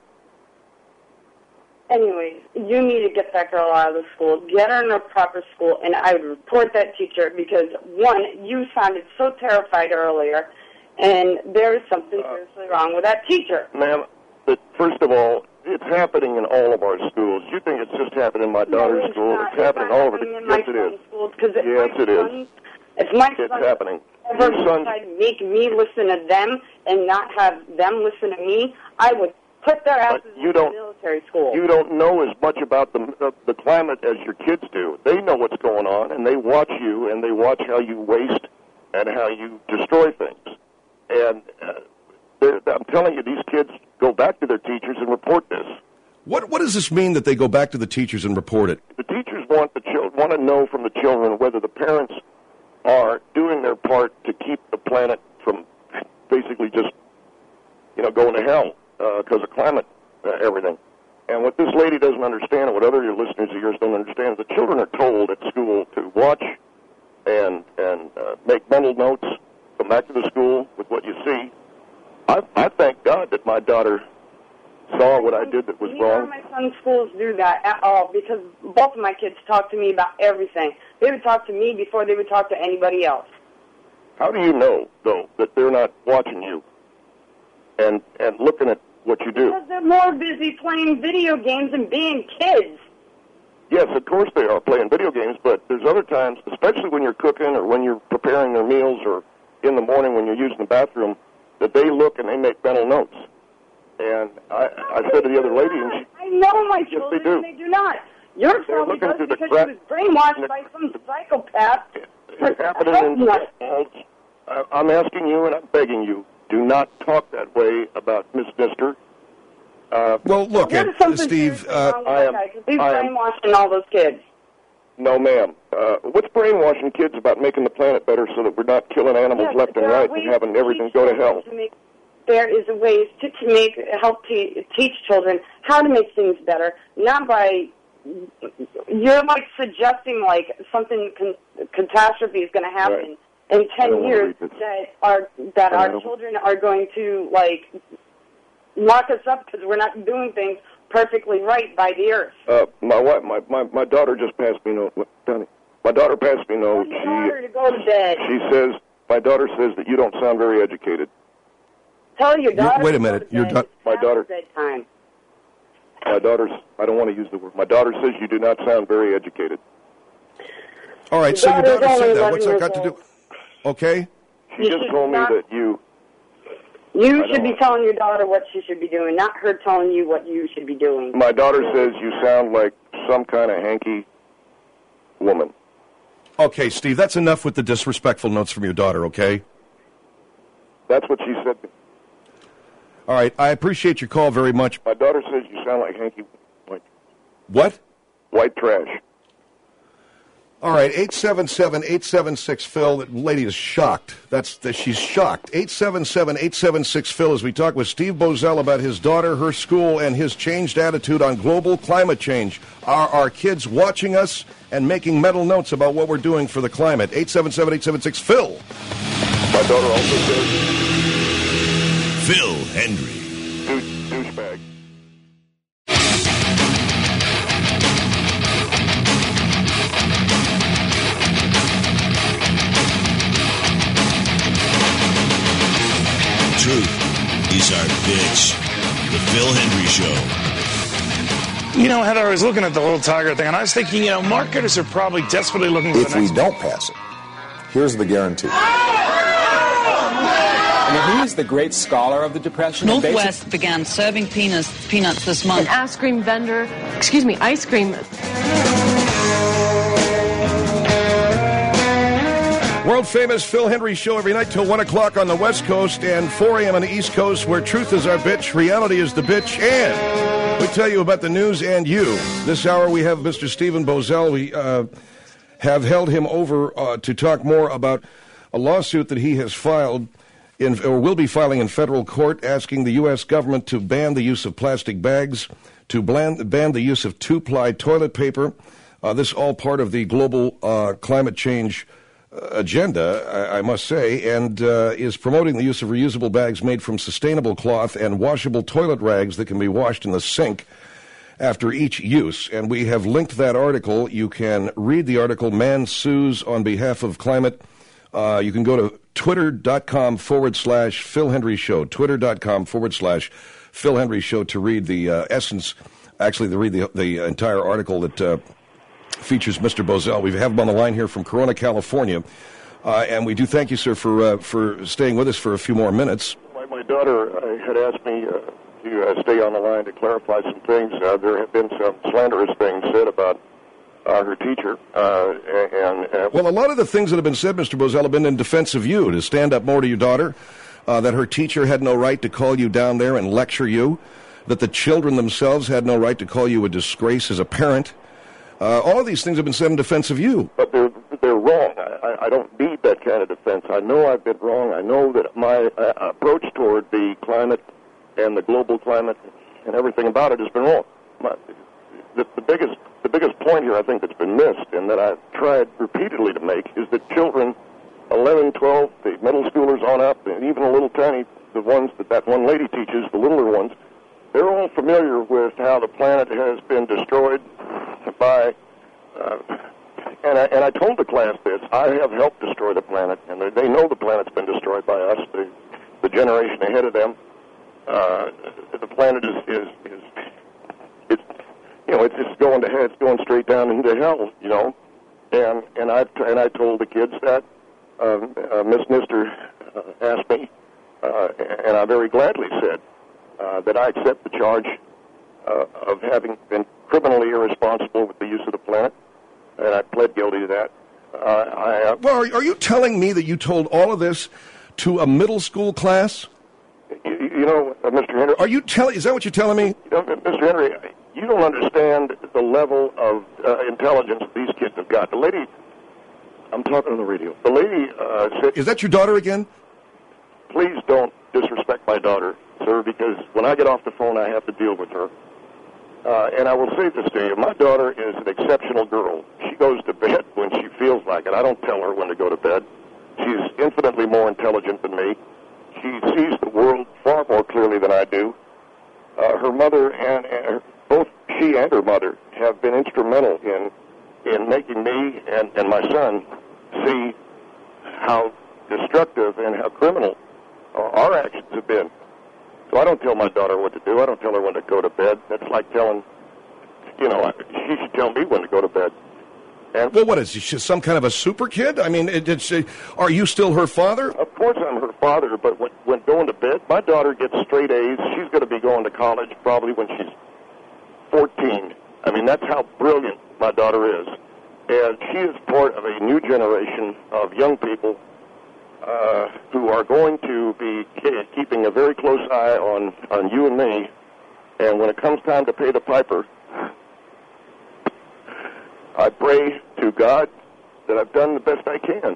Anyways, you need to get that girl out of the school, get her in a proper school, and I would report that teacher because, one, you sounded so terrified earlier, and there is something seriously wrong with that teacher. Ma'am, first of all, it's happening in all of our schools. You think it's just happening in my daughter's school? It's happening all over. Yes, it is. Yes, it is. If my it's son happening. ever decided to make me listen to them and not have them listen to me, I would put their asses in the military school. You don't know as much about the climate as your kids do. They know what's going on, and they watch you, and they watch how you waste and how you destroy things. And I'm telling you, these kids go back to their teachers and report this. What does this mean that they go back to the teachers and report it? The teachers want to know from the children whether the parents are doing their part to keep the planet from basically just, going to hell because of climate, everything. And what this lady doesn't understand, and what other listeners of yours don't understand, is the children are told at school to watch and make mental notes, come back to the school with what you see. I thank God that my daughter saw what I did that was wrong. Neither of my son's schools do that at all because both of my kids talk to me about everything. They would talk to me before they would talk to anybody else. How do you know, though, that they're not watching you and looking at what you do? Because they're more busy playing video games and being kids. Yes, of course they are playing video games, but there's other times, especially when you're cooking or when you're preparing their meals or in the morning when you're using the bathroom, that they look and they make mental notes. And I said to the other lady, and I know my children, yes, they do. And they do not. Yours probably does because she was brainwashed by some psychopath. It's happening in I'm asking you and I'm begging you, do not talk that way about Miss Nister. Well, look, Steve, he's brainwashing all those kids. No, ma'am. What's brainwashing kids about making the planet better so that we're not killing animals left and right and having everything go to hell? There is ways to help teach children how to make things better, not by you're like suggesting like something catastrophe is going to happen in 10 years that our children are going to like lock us up because we're not doing things perfectly right by the earth. My wife, my daughter just passed me note. Donnie, my daughter passed me note. Tell your daughter to go to bed. My daughter says that you don't sound very educated. Tell your daughter. Wait a minute. My daughter. Bedtime. My daughter's. I don't want to use the word. My daughter says you do not sound very educated. All right. So your daughter said that. What's that got to do? Okay. She just told me that you. You should be telling your daughter what she should be doing, not her telling you what you should be doing. My daughter says you sound like some kind of hanky woman. Okay, Steve, that's enough with the disrespectful notes from your daughter, okay? That's what she said. All right, I appreciate your call very much. My daughter says you sound like hanky. Like what? White trash. All right, 877-876-PHIL. That lady is shocked. She's shocked. 877-876-PHIL as we talk with Steve Boesel about his daughter, her school, and his changed attitude on global climate change. Are our kids watching us and making mental notes about what we're doing for the climate? 877-876-PHIL. My daughter also says... Phil Hendrie. Douchebag. Truth is our bitch. The Phil Hendrie Show. You know, Heather, I was looking at the whole Tiger thing, and I was thinking, marketers are probably desperately looking for the next... If we don't pass it, here's the guarantee. I mean, he is the great scholar of the Depression. Northwest began serving peanuts this month. An ice cream vendor, ice cream... World-famous Phil Hendrie Show every night till 1 o'clock on the West Coast and 4 a.m. on the East Coast, where truth is our bitch, reality is the bitch, and we tell you about the news and you. This hour we have Mr. Stephen Boesel. We have held him over to talk more about a lawsuit that he has filed or will be filing in federal court, asking the U.S. government to ban the use of plastic bags, to ban the use of two-ply toilet paper. This all part of the global climate change agenda, I must say, and is promoting the use of reusable bags made from sustainable cloth and washable toilet rags that can be washed in the sink after each use. And we have linked that article. You can read the article, Man Sues on Behalf of Climate. You can go to twitter.com/Phil Hendrie Show, twitter.com/Phil Hendrie Show to read the essence, actually to read the entire article that features Mr. Boesel. We have him on the line here from Corona, California, and we do thank you, sir, for staying with us for a few more minutes. My daughter had asked me to stay on the line to clarify some things. There have been some slanderous things said about her teacher. Well, a lot of the things that have been said, Mr. Boesel, have been in defense of you, to stand up more to your daughter, that her teacher had no right to call you down there and lecture you, that the children themselves had no right to call you a disgrace as a parent. All of these things have been said in defense of you. But they're wrong. I don't need that kind of defense. I know I've been wrong. I know that my approach toward the climate and the global climate and everything about it has been wrong. The biggest point here, I think, that's been missed and that I've tried repeatedly to make is that children, 11, 12, the middle schoolers on up, and even a little tiny, the ones that one lady teaches, the littler ones, they're all familiar with how the planet has been destroyed by, and I told the class this, I have helped destroy the planet, and they know the planet's been destroyed by us, the generation ahead of them. The planet is it's just going to hell, it's going straight down into hell, and I told the kids that, Miss Nister asked me, and I very gladly said, that I accept the charge of having been criminally irresponsible with the use of the planet, and I pled guilty to that. Well, are you telling me that you told all of this to a middle school class? Mr. Henry... Is that what you're telling me? Mr. Henry, you don't understand the level of intelligence these kids have got. The lady... I'm talking on the radio. The lady said... Is that your daughter again? Please don't disrespect my daughter, sir, because when I get off the phone, I have to deal with her. And I will say this to you. My daughter is an exceptional girl. She goes to bed when she feels like it. I don't tell her when to go to bed. She's infinitely more intelligent than me. She sees the world far more clearly than I do. Her mother and both she and her mother have been instrumental in making me and my son see how destructive and how criminal our actions have been. So I don't tell my daughter what to do. I don't tell her when to go to bed. That's like telling, she should tell me when to go to bed. And well, what is she, some kind of a super kid? I mean, are you still her father? Of course I'm her father, but when going to bed, my daughter gets straight A's. She's going to be going to college probably when she's 14. I mean, that's how brilliant my daughter is. And she is part of a new generation of young people who are going to be keeping a very close eye on you and me. And when it comes time to pay the piper, I pray to God that I've done the best I can.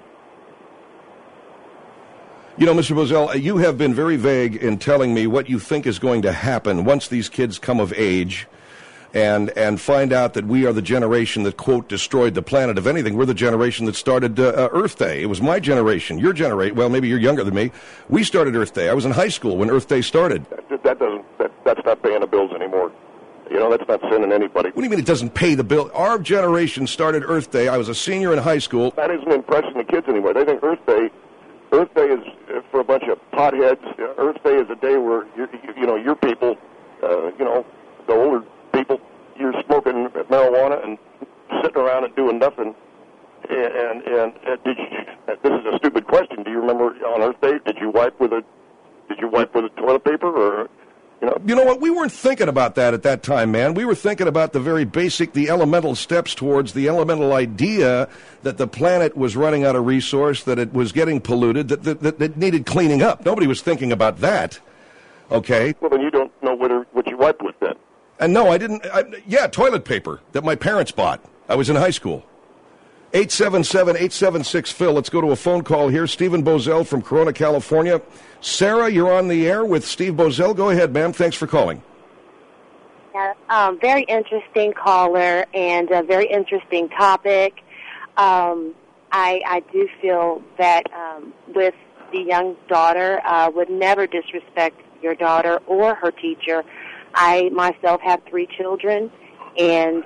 You know, Mr. Bozell, you have been very vague in telling me what you think is going to happen once these kids come of age and find out that we are the generation that, quote, destroyed the planet. If anything, we're the generation that started Earth Day. It was my generation, your generation. Well, maybe you're younger than me. We started Earth Day. I was in high school when Earth Day started. That's not paying the bills anymore. That's not sending anybody. What do you mean it doesn't pay the bill? Our generation started Earth Day. I was a senior in high school. That isn't impressing the kids anymore. They think Earth Day is for a bunch of potheads. Earth Day is a day where your people, the older people, you're smoking marijuana and sitting around and doing nothing. And this is a stupid question. Do you remember on Earth Day? Did you wipe with a toilet paper or? You know what? We weren't thinking about that at that time, man. We were thinking about the very basic, the elemental steps towards the elemental idea that the planet was running out of resource, that it was getting polluted, that it needed cleaning up. Nobody was thinking about that. Okay? Well, then you don't know what you wiped with then. And no, I didn't. Toilet paper that my parents bought. I was in high school. 877-876-PHIL. Let's go to a phone call here. Stephen Bozell from Corona, California. Sarah, you're on the air with Steve Bozell. Go ahead, ma'am. Thanks for calling. Yeah, very interesting caller and a very interesting topic. I do feel that with the young daughter, would never disrespect your daughter or her teacher. I myself have 3 children, and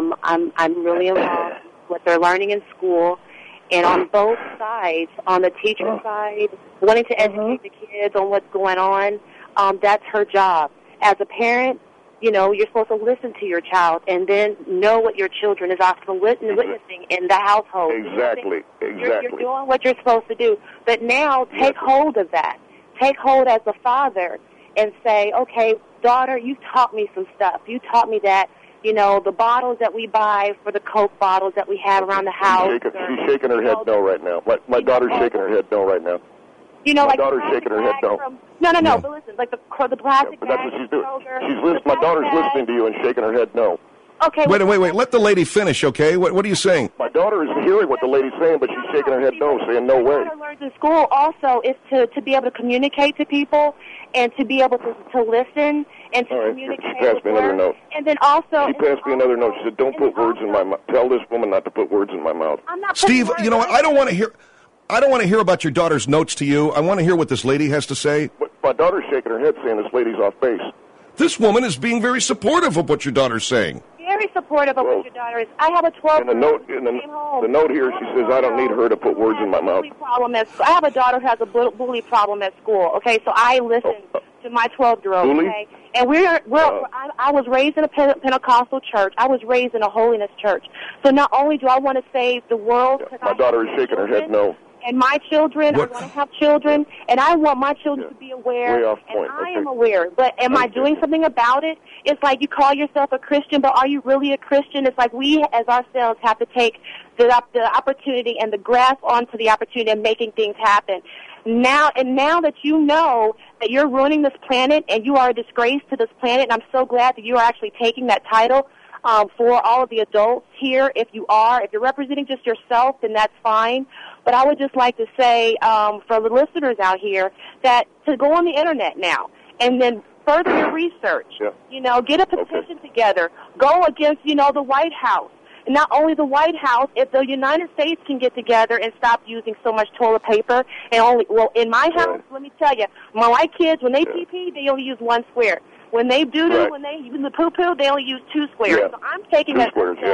I'm really involved with what they're learning in school. And on both sides, on the teacher side, wanting to educate the kids on what's going on, that's her job. As a parent, you're supposed to listen to your child and then know what your children is often witnessing in the household. Exactly. You're doing what you're supposed to do. But now take hold of that. Take hold as a father and say, okay, daughter, you taught me some stuff. You taught me that, the bottles that we buy for the Coke bottles that we have around the house. She's shaking her head no right now. My daughter's shaking her head no right now. My daughter's shaking her head no. No, but listen, like the plastic but that's what she's doing. My daughter's listening to you and shaking her head no. Okay. Wait. Let the lady finish, okay? What are you saying? My daughter is hearing what the lady's saying, but she's shaking her head no, saying no way. What I learned in school also is to be able to communicate to people and to be able to listen and to communicate. She passed me another note. And then also... She passed me another note. She said, don't put words in my mouth. Tell this woman not to put words in my mouth. I'm not Steve, you know what? I don't want to hear about your daughter's notes to you. I want to hear what this lady has to say. But my daughter's shaking her head saying this lady's off base. This woman is being very supportive of what your daughter's saying. Very supportive of what your daughter is. I have a 12-year-old the note here, she says, I don't need her to put words in my mouth. I have a daughter who has a bully problem at school, okay? So I listen to my 12-year-old, okay? And I was raised in a Pentecostal church. I was raised in a holiness church. So not only do I want to save the world... my daughter is shaking her head no. And my children, I want to have children, and I want my children to be aware, way off point. I am aware. But am I doing something about it? It's like you call yourself a Christian, but are you really a Christian? It's like we, as ourselves, have to take the opportunity and the grasp onto the opportunity of making things happen. Now that you know that you're ruining this planet and you are a disgrace to this planet, and I'm so glad that you are actually taking that title for all of the adults here. If you're representing just yourself, then that's fine. But I would just like to say for the listeners out here that to go on the internet now and then further your research, get a petition together, go against, the White House. And not only the White House, if the United States can get together and stop using so much toilet paper, in my house, let me tell you, my kids, when they pee-pee, they only use 1 square. When they doo-doo, when they use the poo-poo, they only use 2 squares. So I'm taking that step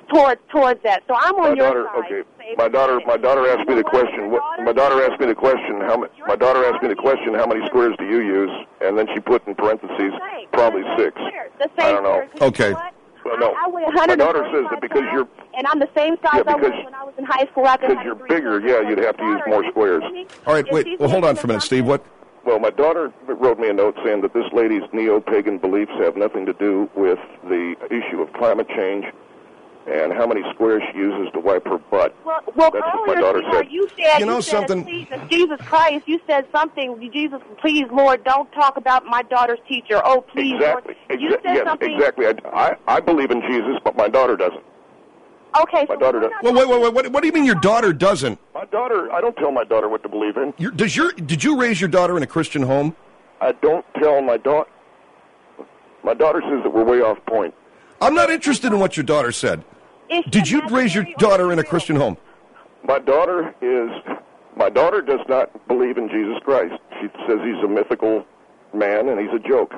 towards that. So I'm on your side. Okay. My daughter asked me the question. My daughter asked me the question. How many squares do you use? And then she put in parentheses probably 6. I don't know. Okay. Well, no. I weigh My daughter says that because you're and I'm the same size I was when I was in high school. Because you're bigger, you'd have to use more squares. All right, wait. Well, hold on for a minute, Steve. What? Well, my daughter wrote me a note saying that this lady's neo-pagan beliefs have nothing to do with the issue of climate change and how many squares she uses to wipe her butt. Well, that's what my daughter said. You said, you know something? Jesus Christ, you said something. Jesus, please, Lord, don't talk about my daughter's teacher. Oh, please, exactly. Lord. You said something. Exactly. I believe in Jesus, but my daughter doesn't. Okay. My daughter doesn't. Well, wait. What do you mean your daughter doesn't? My daughter, I don't tell my daughter what to believe in. Did you raise your daughter in a Christian home? I don't tell my daughter. My daughter says that we're way off point. I'm not interested in what your daughter said. Did you raise your daughter in a Christian home? My daughter does not believe in Jesus Christ. She says he's a mythical man and he's a joke.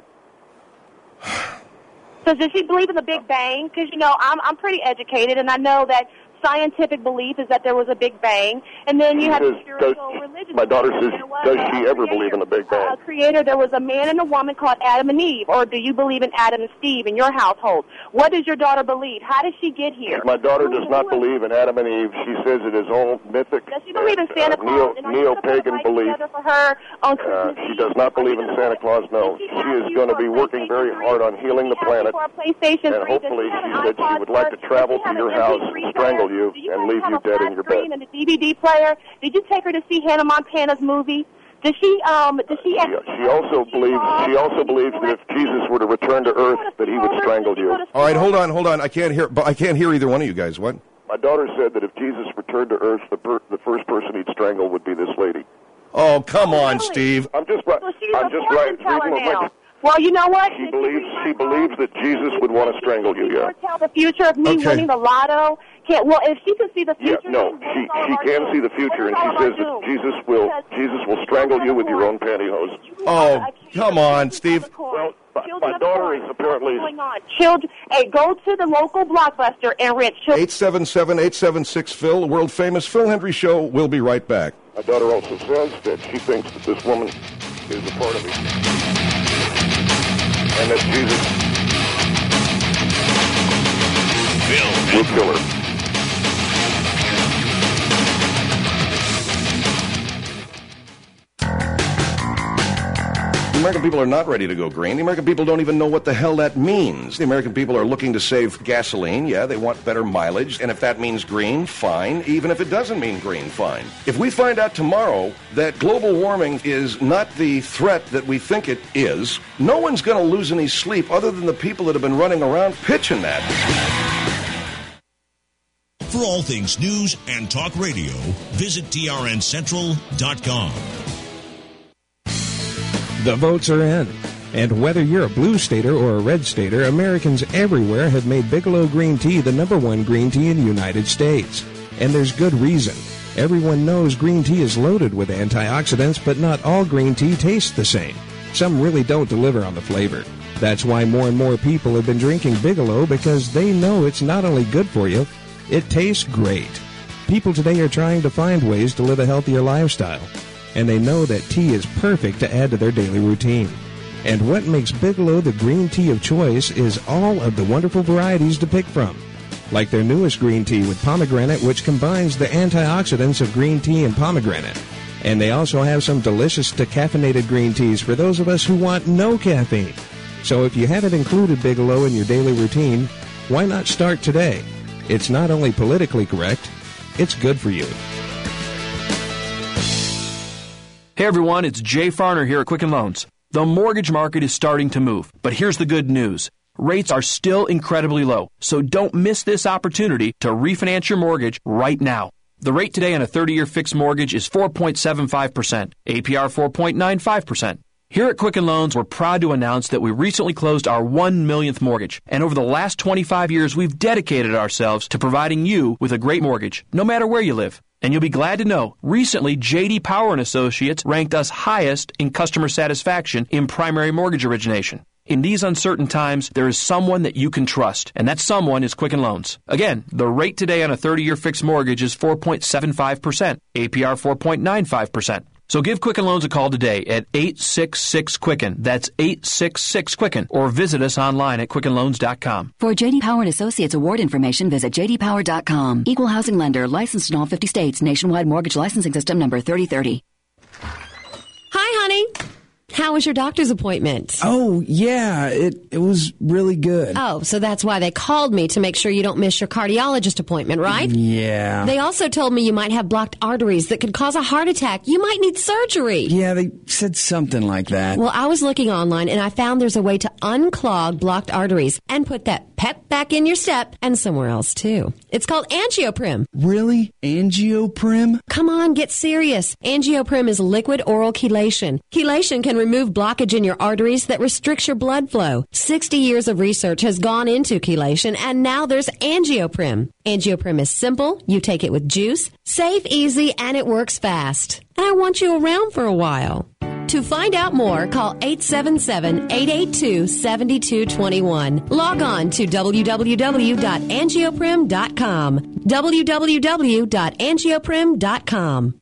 So does she believe in the Big Bang? Because, I'm pretty educated, and I know that scientific belief is that there was a Big Bang, and then you have the spiritual religion. My daughter says, does she ever believe in the Big Bang? A creator, there was a man and a woman called Adam and Eve, or do you believe in Adam and Steve in your household? What does your daughter believe? How did she get here? My daughter does not believe in Adam and Eve. She says it is all mythic. Does she believe in Santa Claus? Neo-pagan belief. She does not believe in Santa Claus, no. She is going to be working very hard on healing the planet, and hopefully she said she would like to travel to your house and strangle you and leave you dead in your bed. And a DVD player. Did you take her to see Hannah Montana's movie? Does she? She also believes that if Jesus were to return to Earth, that he would strangle you. All right, hold on. I can't hear either one of you guys. What? My daughter said that if Jesus returned to Earth, the first person he'd strangle would be this lady. Oh, come on, Steve. I'm just right. Well, you know what? She believes that Jesus would want to strangle you. Yeah. Tell the future of me winning the lotto. If she can see the future. Yeah, no, she can see the future, and she says that Jesus will strangle you with your own pantyhose. Oh, come on, Steve. Well, my daughter is apparently. Children, hey, go to the local Blockbuster and rent. 877-876-PHIL, the world famous Phil Hendrie Show. We'll be right back. My daughter also says that she thinks that this woman is a part of it. And that Jesus will kill her. The American people are not ready to go green. The American people don't even know what the hell that means. The American people are looking to save gasoline. Yeah, they want better mileage. And if that means green, fine. Even if it doesn't mean green, fine. If we find out tomorrow that global warming is not the threat that we think it is, no one's going to lose any sleep other than the people that have been running around pitching that. For all things news and talk radio, visit trncentral.com. The votes are in. And whether you're a blue stater or a red stater, Americans everywhere have made Bigelow Green Tea the #1 green tea in the United States. And there's good reason. Everyone knows green tea is loaded with antioxidants, but not all green tea tastes the same. Some really don't deliver on the flavor. That's why more and more people have been drinking Bigelow, because they know it's not only good for you, it tastes great. People today are trying to find ways to live a healthier lifestyle, and they know that tea is perfect to add to their daily routine. And what makes Bigelow the green tea of choice is all of the wonderful varieties to pick from, like their newest green tea with pomegranate, which combines the antioxidants of green tea and pomegranate. And they also have some delicious decaffeinated green teas for those of us who want no caffeine. So if you haven't included Bigelow in your daily routine, why not start today? It's not only politically correct, it's good for you. Hey everyone, it's Jay Farner here at Quicken Loans. The mortgage market is starting to move, but here's the good news. Rates are still incredibly low, so don't miss this opportunity to refinance your mortgage right now. The rate today on a 30-year fixed mortgage is 4.75%, APR 4.95%. Here at Quicken Loans, we're proud to announce that we recently closed our 1 millionth mortgage, and over the last 25 years, we've dedicated ourselves to providing you with a great mortgage, no matter where you live. And you'll be glad to know, recently, J.D. Power & Associates ranked us highest in customer satisfaction in primary mortgage origination. In these uncertain times, there is someone that you can trust, and that someone is Quicken Loans. Again, the rate today on a 30-year fixed mortgage is 4.75%, APR 4.95%. So give Quicken Loans a call today at 866-QUICKEN. That's 866-QUICKEN. Or visit us online at QuickenLoans.com. For J.D. Power and Associates award information, visit jdpower.com. Equal housing lender, licensed in all 50 states. Nationwide mortgage licensing system number 3030. Hi, honey. How was your doctor's appointment? Oh, yeah, it was really good. Oh, so that's why they called me, to make sure you don't miss your cardiologist appointment, right? Yeah. They also told me you might have blocked arteries that could cause a heart attack. You might need surgery. Yeah, they said something like that. Well, I was looking online, and I found there's a way to unclog blocked arteries and put that pep back in your step and somewhere else, too. It's called Angioprim. Really? Angioprim? Come on, get serious. Angioprim is liquid oral chelation. Chelation can remove blockage in your arteries that restricts your blood flow. 60 years of research has gone into chelation, and now there's Angioprim. Angioprim is simple. You take it with juice, safe, easy, and it works fast. And I want you around for a while. To find out more, call 877-882-7221. Log on to www.angioprim.com. www.angioprim.com.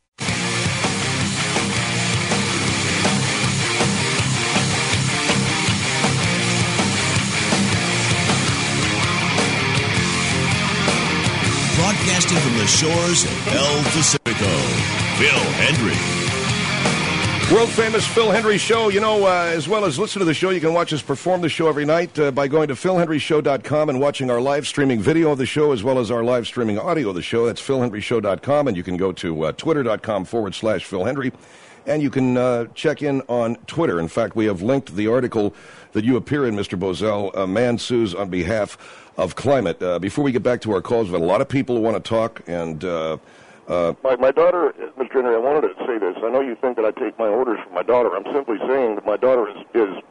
Broadcasting from the shores of El Pacifico, Phil Hendry. World-famous Phil Hendry Show. You know, as well as listen to the show, you can watch us perform the show every night by going to philhendryshow.com and watching our live streaming video of the show, as well as our live streaming audio of the show. That's philhendryshow.com, and you can go to twitter.com/Phil Hendry, and you can check in on Twitter. In fact, we have linked the article that you appear in, Mr. Bozell. A man sues on behalf of climate. Before we get back to our calls, we have a lot of people who want to talk, and my daughter, Mr. Henry, I wanted to say this. I know you think that I take my orders from my daughter. I'm simply saying that my daughter has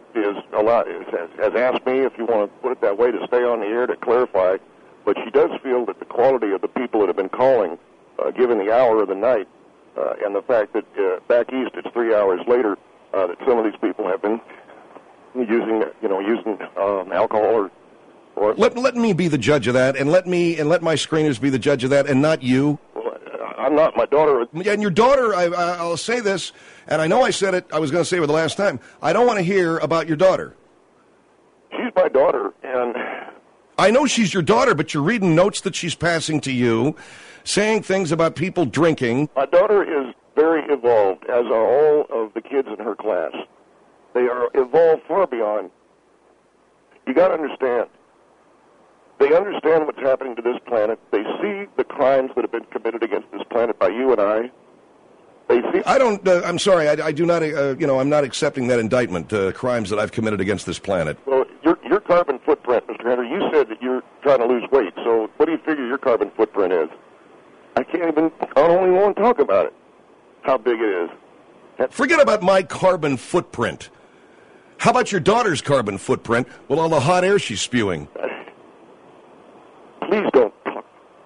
asked me, if you want to put it that way, to stay on the air to clarify, but she does feel that the quality of the people that have been calling, given the hour of the night, and the fact that back east it's 3 hours later, that some of these people have been using alcohol or let me be the judge of that, and let my screeners be the judge of that, and not you. Well, I'm not. My daughter. And your daughter. I'll say this, and I know I said it. I was going to say it the last time. I don't want to hear about your daughter. She's my daughter, and I know she's your daughter, but you're reading notes that she's passing to you, saying things about people drinking. My daughter is very evolved, as are all of the kids in her class. They are evolved far beyond. You got to understand. They understand what's happening to this planet. They see the crimes that have been committed against this planet by you and I. They see. I don't. I'm sorry. I do not. I'm not accepting that indictment. Crimes that I've committed against this planet. Well, your carbon footprint, Mr. Henry. You said that you're trying to lose weight. So, what do you figure your carbon footprint is? I can't even. I don't even want to talk about it. How big it is. Forget about my carbon footprint. How about your daughter's carbon footprint with all the hot air she's spewing? Please don't talk.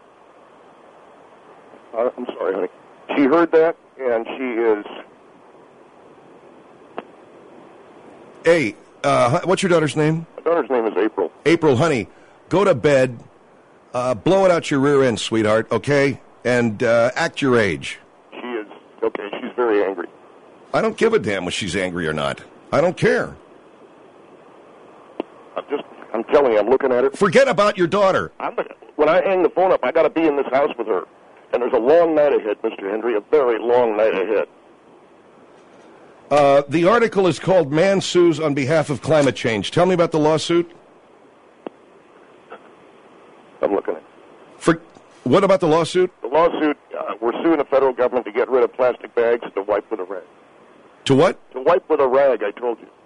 I'm sorry, honey. She heard that, and she is... Hey, what's your daughter's name? My daughter's name is April. April, honey, go to bed, blow it out your rear end, sweetheart, okay? And act your age. She is... Okay, she's very angry. I don't give a damn if she's angry or not. I don't care. I'm telling you, I'm looking at her. Forget about your daughter. When I hang the phone up, I got to be in this house with her. And there's a long night ahead, Mr. Henry, a very long night ahead. The article is called Man Sues on Behalf of Climate Change. Tell me about the lawsuit. I'm looking at it. What about the lawsuit? The lawsuit, we're suing the federal government to get rid of plastic bags and to wipe with a rag. To what? To wipe with a rag, I told you.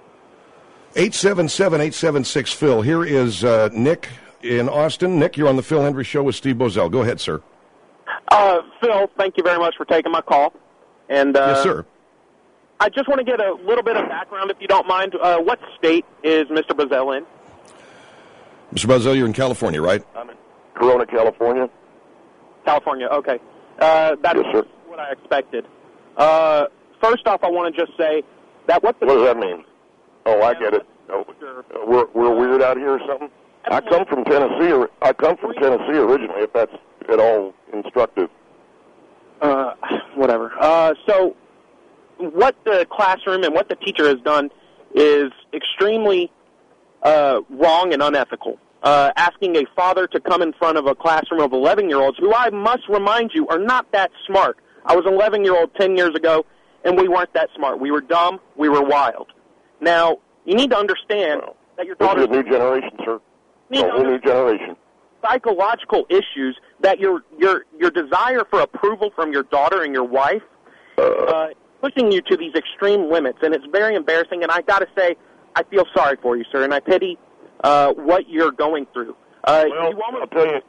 877-876-PHIL. Here is Nick in Austin. Nick, you're on the Phil Hendry Show with Steve Bozell. Go ahead, sir. Phil, thank you very much for taking my call. And yes, sir. I just want to get a little bit of background, if you don't mind. What state is Mr. Bozell in? Mr. Bozell, you're in California, right? I'm in Corona, California. California, okay. That's what I expected. First off, I want to just say that What does that mean? Oh, I get it. we're weird out here or something? I come from Tennessee originally, if that's at all instructive. Whatever. So what the classroom and what the teacher has done is extremely wrong and unethical. Asking a father to come in front of a classroom of 11-year-olds, who I must remind you are not that smart. I was an 11-year-old 10 years ago, and we weren't that smart. We were dumb. We were wild. Now, you need to understand that your daughter... This is a new generation, sir. A whole new generation. Psychological issues that your desire for approval from your daughter and your wife pushing you to these extreme limits, and it's very embarrassing. And I got to say, I feel sorry for you, sir, and I pity what you're going through. I'll tell you,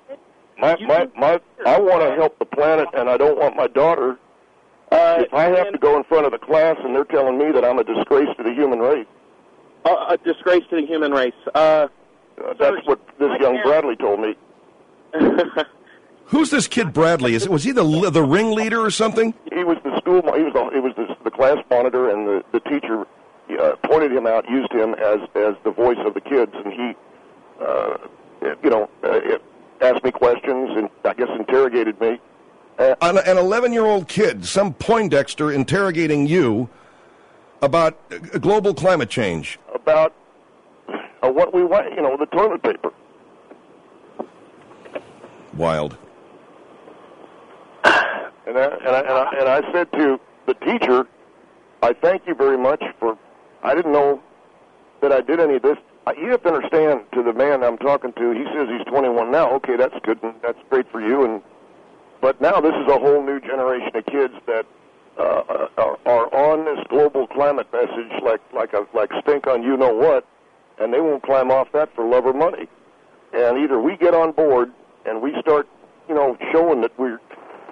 I want to help the planet, and I don't want my daughter. If I have to go in front of the class and they're telling me that I'm a disgrace to the human race. A disgrace to the human race. That's what this young Bradley told me. Who's this kid Bradley? Was he the ringleader or something? He was the school. He was the class monitor, and the teacher pointed him out, used him as the voice of the kids, and he, asked me questions and I guess interrogated me. An 11-year-old kid, some Poindexter, interrogating you about global climate change. About what we want, the toilet paper. Wild. And I said to the teacher, I thank you very much for, I didn't know that I did any of this. You have to understand, to the man I'm talking to, he says he's 21 now. Okay, that's good, and that's great for you. But now this is a whole new generation of kids that are on this global climate message like stink on you know what, and they won't climb off that for love or money. And either we get on board and we start, showing that we're...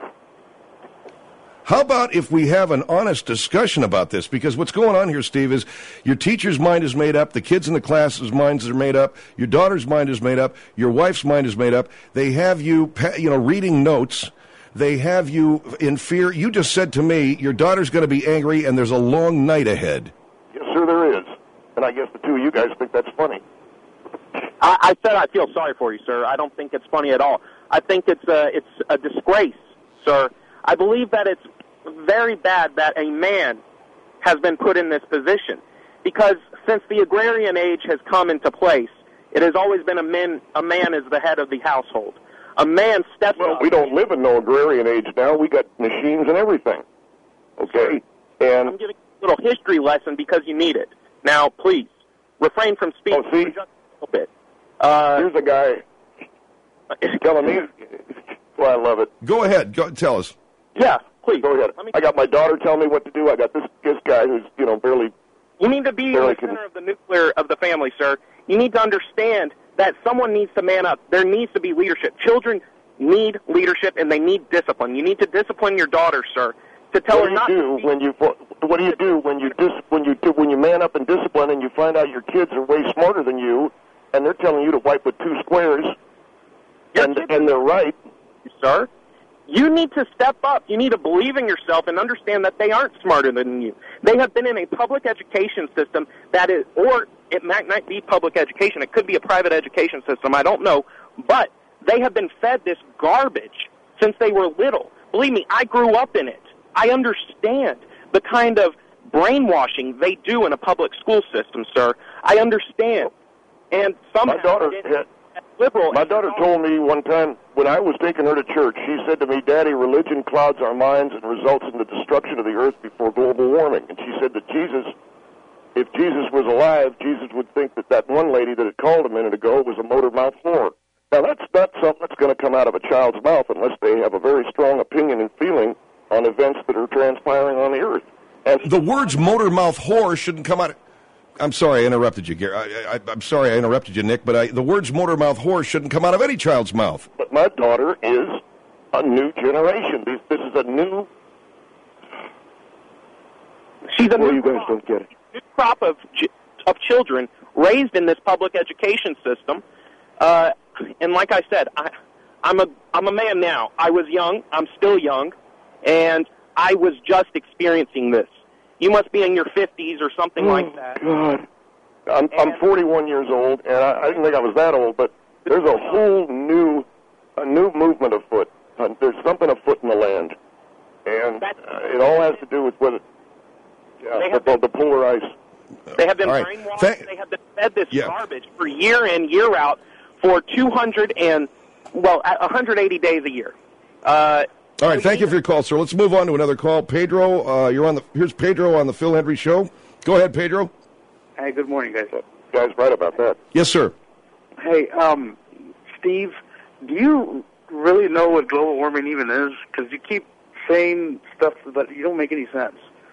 How about if we have an honest discussion about this? Because what's going on here, Steve, is your teacher's mind is made up, the kids in the class's minds are made up, your daughter's mind is made up, your wife's mind is made up. They have you, reading notes. They have you in fear. You just said to me, your daughter's going to be angry and there's a long night ahead. Yes, sir, there is. And I guess the two of you guys think that's funny. I said I feel sorry for you, sir. I don't think it's funny at all. I think it's a disgrace, sir. I believe that it's very bad that a man has been put in this position, because since the agrarian age has come into place, it has always been a man is the head of the household. A man steps up. We don't live in no agrarian age now. We got machines and everything. Okay? And I'm giving you a little history lesson because you need it. Now, please, refrain from speaking for just a little bit. Here's a guy telling me, well, I love it. Go ahead. Tell us. Yeah, please. Go ahead. I got my daughter telling me what to do. I got this guy who's, barely... You need to be in the center of the nuclear of the family, sir. You need to understand that someone needs to man up. There needs to be leadership. Children need leadership, and they need discipline. You need to discipline your daughter, sir, to tell her not to... What do you do when you man up and discipline and you find out your kids are way smarter than you, and they're telling you to wipe with two squares, and they're right? Sir, you need to step up. You need to believe in yourself and understand that they aren't smarter than you. They have been in a public education system that is, or it might not be public education. It could be a private education system. I don't know. But they have been fed this garbage since they were little. Believe me, I grew up in it. I understand the kind of brainwashing they do in a public school system, sir. I understand. And somehow... My daughter told me one time when I was taking her to church, she said to me, Daddy, religion clouds our minds and results in the destruction of the earth before global warming. And she said that if Jesus was alive, Jesus would think that one lady that had called a minute ago was a motor mouth whore. Now, that's not something that's going to come out of a child's mouth unless they have a very strong opinion and feeling on events that are transpiring on the earth. And the words motor mouth whore shouldn't come out... I'm sorry I interrupted you, Gary. I'm sorry I interrupted you, Nick, but the words motor mouth whore shouldn't come out of any child's mouth. But my daughter is a new generation. This is a new... She's a you guys don't get it. New crop of children raised in this public education system. And like I said, I'm a man now. I was young. I'm still young. And I was just experiencing this. You must be in your 50s or something like that. God. I'm 41 years old, and I didn't think I was that old, but there's a whole new movement afoot. There's something afoot in the land, and it all has to do with whether the polar ice. They have been brainwashed. They have been fed this garbage for year in, year out for 180 days a year. All right, thank you for your call, sir. Let's move on to another call. Pedro, here's Pedro on the Phil Hendry Show. Go ahead, Pedro. Hey, good morning, guys. Guy's right about that. Yes, sir. Hey, Steve, do you really know what global warming even is? Because you keep saying stuff, but you don't make any sense.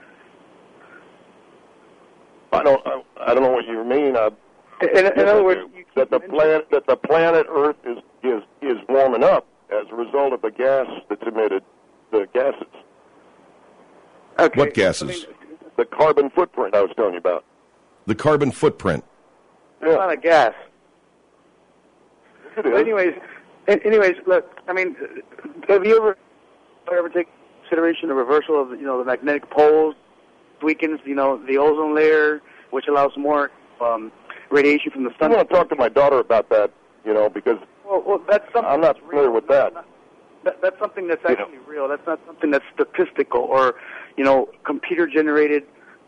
I don't know what you mean. In other words, that the planet Earth is warming up as a result of the gas that's emitted, the gases. Okay. What gases? The carbon footprint I was telling you about. The carbon footprint. It's not a gas. It is. But anyways, look. I mean, have you ever taken consideration the reversal of the magnetic poles weakens the ozone layer, which allows more radiation from the sun? I want to talk to my daughter about that, because well, that's something I'm not familiar with that. That's something that's actually real. That's not something that's statistical or computer generated.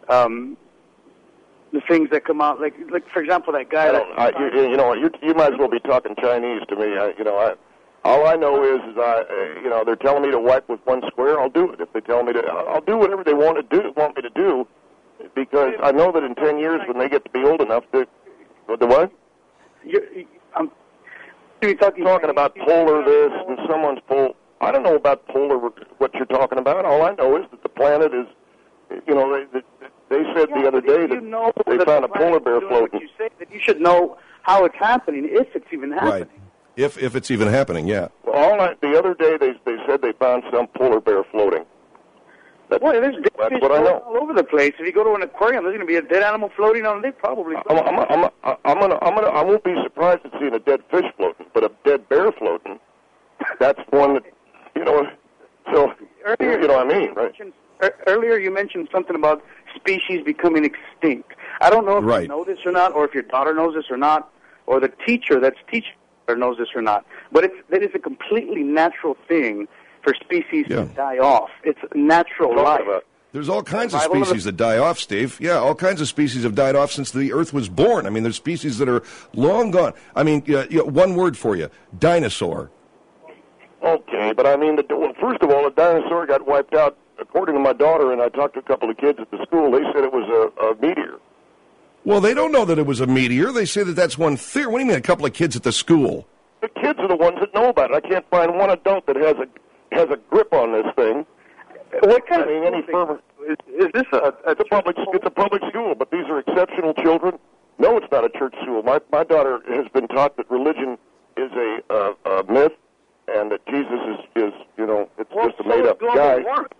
The things that come out, like for example, that guy. You might as well be talking Chinese to me. All I know is they're telling me to wipe with one square. I'll do it. If they tell me to, I'll do whatever they want me to do, because I know that in 10 years when they get to be old enough to, what? You're talking about polar this and someone's polar. I don't know about polar what you're talking about. All I know is that the planet is, they said the other day that they found a polar bear floating. You say that you should know how it's happening, if it's even happening. Right. If it's even happening, yeah. Well, the other day they said they found some polar bear floating. There's dead fish floating all over the place. If you go to an aquarium, there's going to be a dead animal floating on it. I won't be surprised at seeing a dead fish floating, but a dead bear floating, that's one that, so, earlier, you know what I mean, right? Earlier you mentioned something about species becoming extinct. I don't know if you know this or not, or if your daughter knows this or not, or the teacher that's teaching her knows this or not, but that is a completely natural thing for species to die off. It's natural life. There's all kinds of species that die off, Steve. Yeah, all kinds of species have died off since the Earth was born. I mean, there's species that are long gone. I mean, one word for you, dinosaur. Okay, but I mean, first of all, a dinosaur got wiped out. According to my daughter, and I talked to a couple of kids at the school, they said it was a meteor. Well, they don't know that it was a meteor. They say that that's one theory. What do you mean, a couple of kids at the school? The kids are the ones that know about it. I can't find one adult that has a grip on this thing. What kind of any further? Is this It's a public school, but these are exceptional children. No, it's not a church school. My daughter has been taught that religion is a myth, and that Jesus is it's just a made-up guy.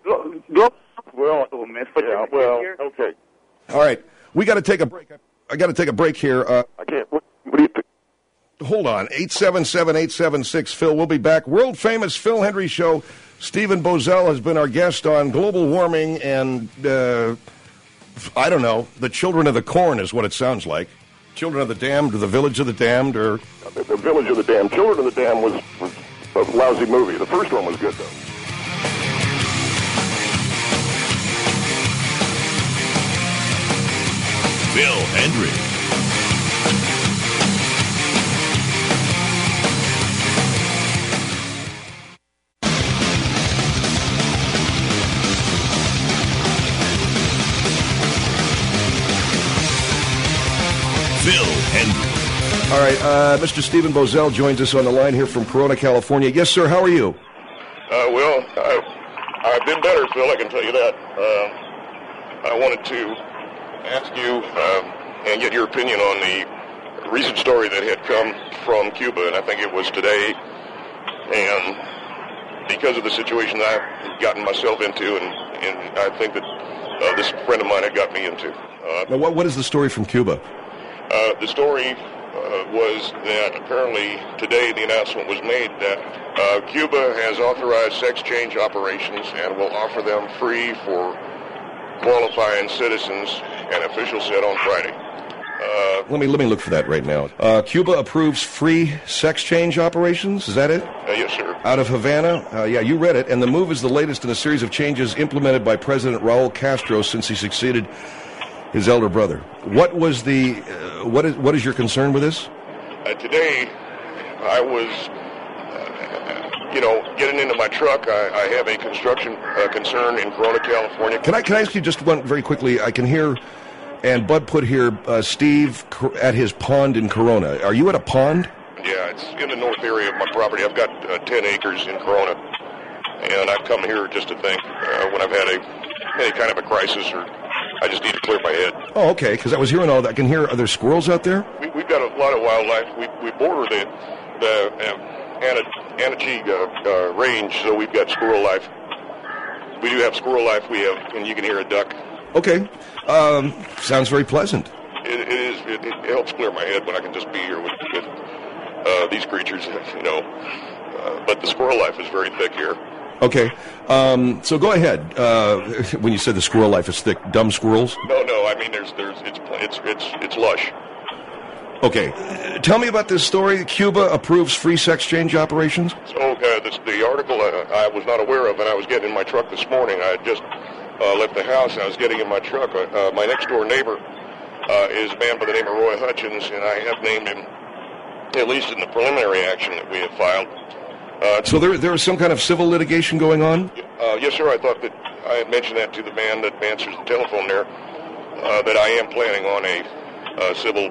Okay. All right, we got to take a break. I got to take a break here. I can't. What do you think? Hold on, 877-876-PHIL. We'll be back. World-famous Phil Hendry Show. Stephen Boesel has been our guest on global warming and, I don't know, the children of the corn is what it sounds like. Children of the Damned, or the Village of the Damned, or... The Village of the Damned. Children of the Damned was a lousy movie. The first one was good, though. Phil Hendry. Phil Hendry. All right, Mr. Stephen Boesel joins us on the line here from Corona, California. Yes, sir, how are you? Well, I've been better, Phil, I can tell you that. I wanted to ask you and get your opinion on the recent story that had come from Cuba, and I think it was today, and because of the situation that I've gotten myself into, and I think that this friend of mine had got me into. Now, what is the story from Cuba? The story was that apparently today the announcement was made that Cuba has authorized sex change operations and will offer them free for qualifying citizens, and officials said on Friday. Let me look for that right now. Cuba approves free sex change operations. Is that it? Yes, sir. Out of Havana. Yeah, you read it. And the move is the latest in a series of changes implemented by President Raul Castro since he succeeded his elder brother. What was the? What is your concern with this? Today, I was, getting into my truck. I have a construction concern in Corona, California. Can I ask you just one very quickly? I can hear, and Bud put here, Steve at his pond in Corona. Are you at a pond? Yeah, it's in the north area of my property. I've got 10 acres in Corona, and I've come here just to think when I've had any kind of a crisis or I just need to clear my head. Oh, okay, because I was hearing all that. I can hear, are there squirrels out there? We've got a lot of wildlife. We border the Anachee range, so we've got squirrel life. We do have squirrel life. And you can hear a duck. Okay. Sounds very pleasant. It is. It helps clear my head when I can just be here with these creatures, but the squirrel life is very thick here. Okay. So go ahead. When you said the squirrel life is thick, dumb squirrels? No. I mean, it's lush. Okay. Tell me about this story. Cuba approves free sex change operations. So the article I was not aware of, and I was getting in my truck this morning. I had just left the house, and I was getting in my truck. My next door neighbor is a man by the name of Roy Hutchins, and I have named him, at least in the preliminary action that we have filed. So there is some kind of civil litigation going on? Yes, sir. I thought that I had mentioned that to the man that answers the telephone there, that I am planning on a civil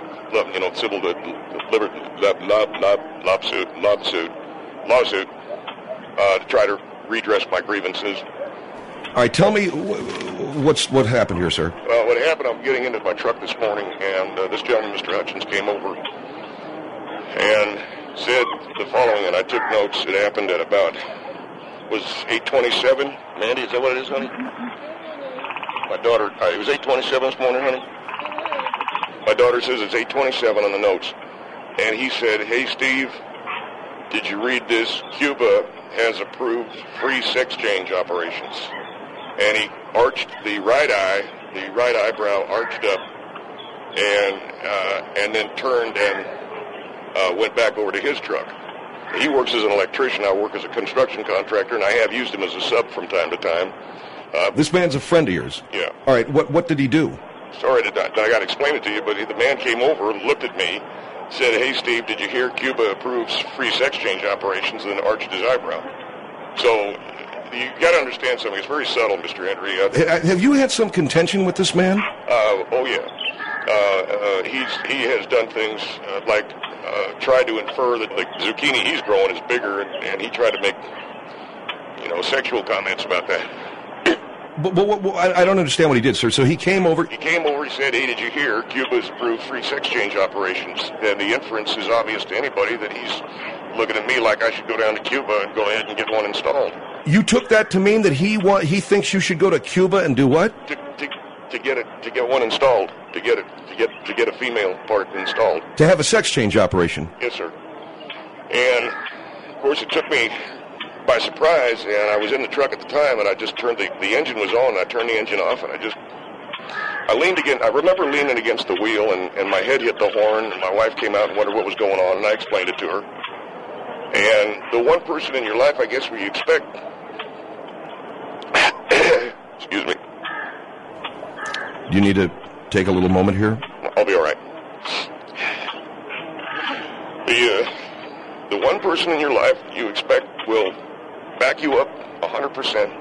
lawsuit to try to redress my grievances. All right, tell me what happened here, sir. What happened, I'm getting into my truck this morning, and this gentleman, Mr. Hutchins, came over and said the following, and I took notes. It happened at about, was 8:27. Mandy, is that what it is, honey? My daughter, it was 8:27 this morning, honey. My daughter says it's 8:27 on the notes. And he said, "Hey, Steve, did you read this? Cuba has approved free sex change operations." And he arched the right eyebrow arched up, and then turned and went back over to his truck. He works as an electrician. I work as a construction contractor, and I have used him as a sub from time to time. This man's a friend of yours? Yeah. All right, what did he do? Sorry, I got to explain it to you, but the man came over, looked at me, said, "Hey, Steve, did you hear Cuba approves free sex change operations?" and then arched his eyebrow. So you got to understand something. It's very subtle, Mr. Henry. Have you had some contention with this man? Oh, yeah. He has done things like tried to infer that the zucchini he's growing is bigger, and he tried to make, sexual comments about that. But I don't understand what he did, sir. So he came over. He said, "Hey, did you hear Cuba's approved free sex change operations?" And the inference is obvious to anybody that he's looking at me like I should go down to Cuba and go ahead and get one installed. You took that to mean that he thinks you should go to Cuba and do what? To get one installed, to get a female part installed. To have a sex change operation. Yes, sir. And of course, it took me by surprise, and I was in the truck at the time, and I just turned the engine was on, and I turned the engine off, and I leaned again. I remember leaning against the wheel, and my head hit the horn, and my wife came out and wondered what was going on, and I explained it to her. And the one person in your life, I guess, where you expect, excuse me. Do you need to take a little moment here? I'll be all right. The one person in your life you expect will back you up 100%.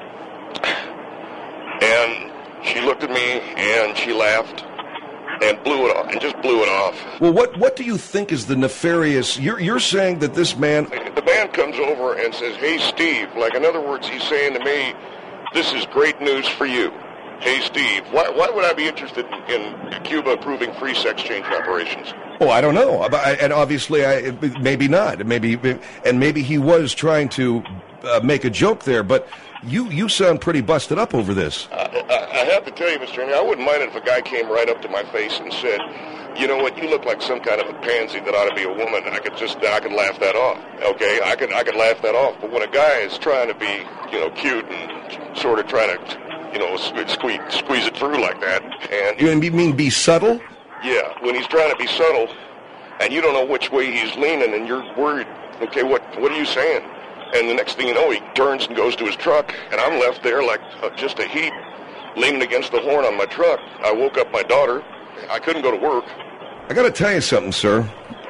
And she looked at me and she laughed and blew it off, and just blew it off. Well, what do you think is the nefarious? You're saying that this man. The man comes over and says, "Hey, Steve," like in other words, he's saying to me, "This is great news for you. Hey, Steve, why would I be interested in Cuba approving free sex change operations?" Oh, I don't know. And obviously, maybe not. Maybe he was trying to make a joke there, but you sound pretty busted up over this. I have to tell you, Mr. Henry, I wouldn't mind it if a guy came right up to my face and said, "You know what, you look like some kind of a pansy that ought to be a woman," and I could laugh that off. Okay, I could laugh that off. But when a guy is trying to be, cute and sort of trying to, squeeze it through like that, and you mean be subtle? Yeah, when he's trying to be subtle, and you don't know which way he's leaning, and you're worried, okay, what are you saying? And the next thing you know, he turns and goes to his truck, and I'm left there like just a heap, leaning against the horn on my truck. I woke up my daughter. I couldn't go to work. I got to tell you something, sir.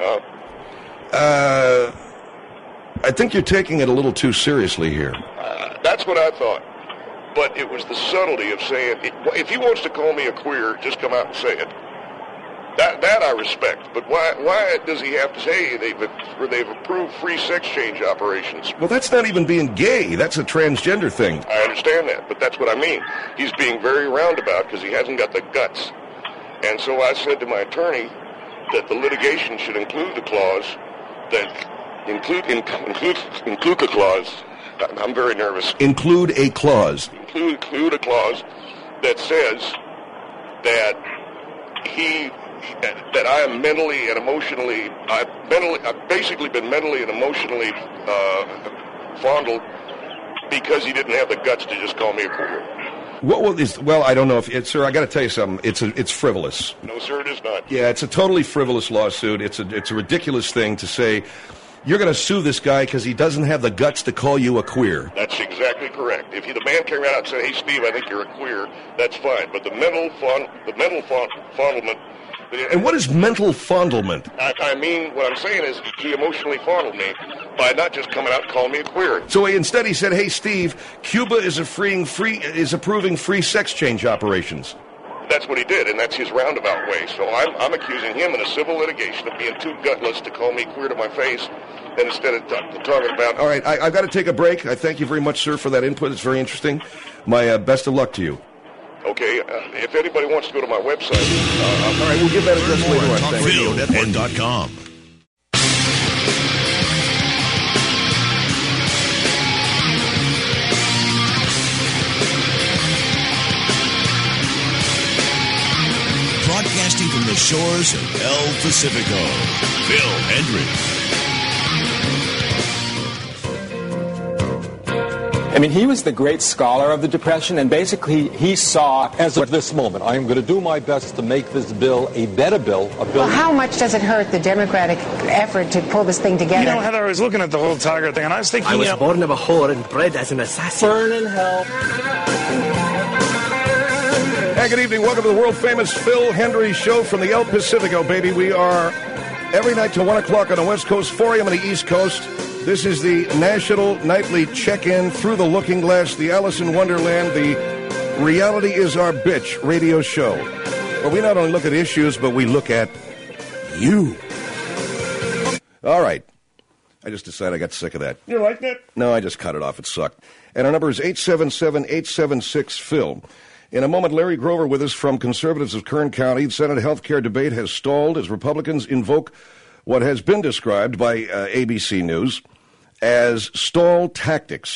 I think you're taking it a little too seriously here. That's what I thought. But it was the subtlety of saying, if he wants to call me a queer, just come out and say it. That I respect. But why does he have to say they've approved free sex change operations? Well, that's not even being gay. That's a transgender thing. I understand that, but that's what I mean. He's being very roundabout because he hasn't got the guts. And so I said to my attorney that the litigation should include the clause that include a clause. I'm very nervous. Include a clause. Include a clause that says that that I am mentally and emotionally. I've basically been mentally and emotionally fondled because he didn't have the guts to just call me a queer. Well, I don't know if it's, sir. I got to tell you something. It's frivolous. No, sir, it is not. Yeah, it's a totally frivolous lawsuit. It's a ridiculous thing to say. You're going to sue this guy because he doesn't have the guts to call you a queer. That's exactly correct. If the man came out and said, "Hey, Steve, I think you're a queer," that's fine. But the mental fondlement. And what is mental fondlement? I mean, what I'm saying is he emotionally fondled me by not just coming out and calling me a queer. So instead he said, "Hey, Steve, Cuba is approving free sex change operations." That's what he did, and that's his roundabout way. So I'm accusing him in a civil litigation of being too gutless to call me queer to my face, and instead of talking about... All right, I've got to take a break. I thank you very much, sir, for that input. It's very interesting. My best of luck to you. Okay, if anybody wants to go to my website... all right, we'll give that address later on. TalkRadioNetwork.com. Broadcasting from the shores of El Pacifico, Phil Hendricks. I mean, he was the great scholar of the Depression, and basically he saw, as of this moment, I am going to do my best to make this bill a better bill, a bill... Well, how much does it hurt the Democratic effort to pull this thing together? You know, Heather, I was looking at the whole Tiger thing, and I was thinking... I was born of a whore and bred as an assassin. Burn in hell. Hey, good evening. Welcome to the world-famous Phil Hendry Show from the El Pacifico, baby. We are every night till 1 o'clock on the West Coast, 4 a.m. on the East Coast. This is the National Nightly Check-In Through the Looking Glass, the Alice in Wonderland, the Reality is Our Bitch radio show, where we not only look at issues, but we look at you. All right. I just decided I got sick of that. You like that? No, I just cut it off. It sucked. And our number is 877-876-PHIL. In a moment, Larry Grover with us from Conservatives of Kern County. The Senate health care debate has stalled as Republicans invoke what has been described by ABC News as stall tactics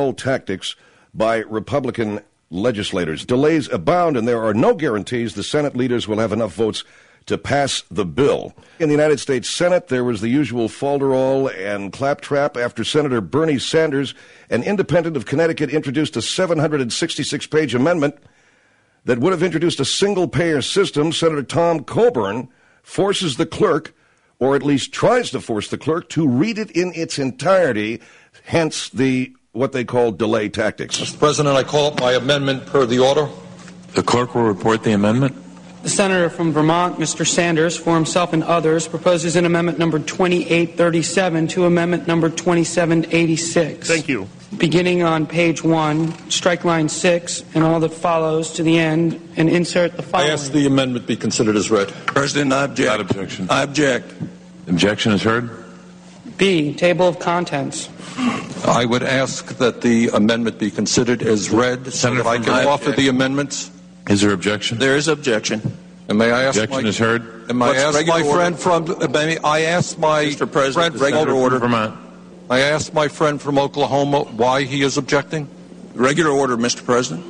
by Republican legislators. Delays abound, and there are no guarantees the Senate leaders will have enough votes to pass the bill. In the United States Senate, there was the usual falderall and claptrap after Senator Bernie Sanders, an independent of Connecticut, introduced a 766-page amendment that would have introduced a single-payer system. Senator Tom Coburn forces the clerk, or at least tries to force the clerk, to read it in its entirety, hence what they call delay tactics. Mr. President, I call up my amendment per the order. The clerk will report the amendment. The senator from Vermont, Mr. Sanders, for himself and others, proposes an amendment number 2837 to amendment number 2786. Thank you. Beginning on page 1, strike line 6, and all that follows to the end, and insert the following. I ask the amendment be considered as read. President, I object. Without objection. I object. Objection is heard. B, table of contents. I would ask that the amendment be considered as read so that I can offer the amendments. Is there objection? There is objection. And may I ask objection is heard. And may I ask my friend from... May I ask my Mr. President, friend regular order. Vermont. I ask my friend from Oklahoma why he is objecting. Regular order, Mr. President.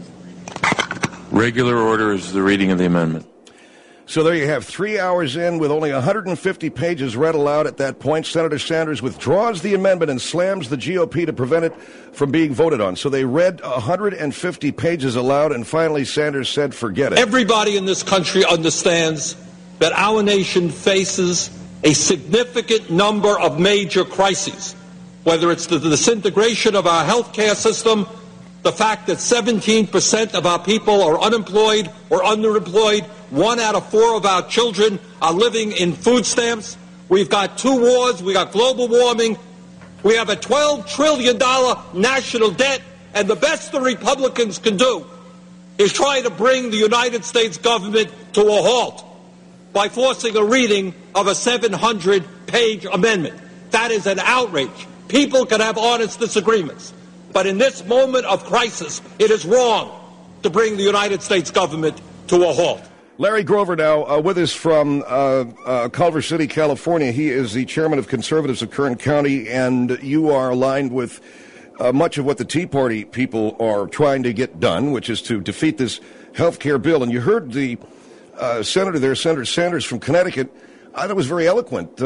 Regular order is the reading of the amendment. So there you have 3 hours in with only 150 pages read aloud at that point. Senator Sanders withdraws the amendment and slams the GOP to prevent it from being voted on. So they read 150 pages aloud, and finally Sanders said, forget it. Everybody in this country understands that our nation faces a significant number of major crises, whether it's the disintegration of our health care system, the fact that 17% of our people are unemployed or underemployed, 1 out of 4 of our children are living in food stamps, we've got 2 wars, we've got global warming, we have a $12 trillion national debt, and the best the Republicans can do is try to bring the United States government to a halt by forcing a reading of a 700-page amendment. That is an outrage. People can have honest disagreements. But in this moment of crisis, it is wrong to bring the United States government to a halt. Larry Grover now with us from Culver City, California. He is the chairman of Conservatives of Kern County, and you are aligned with much of what the Tea Party people are trying to get done, which is to defeat this health care bill. And you heard the senator there, Senator Sanders from Connecticut. I thought it was very eloquent,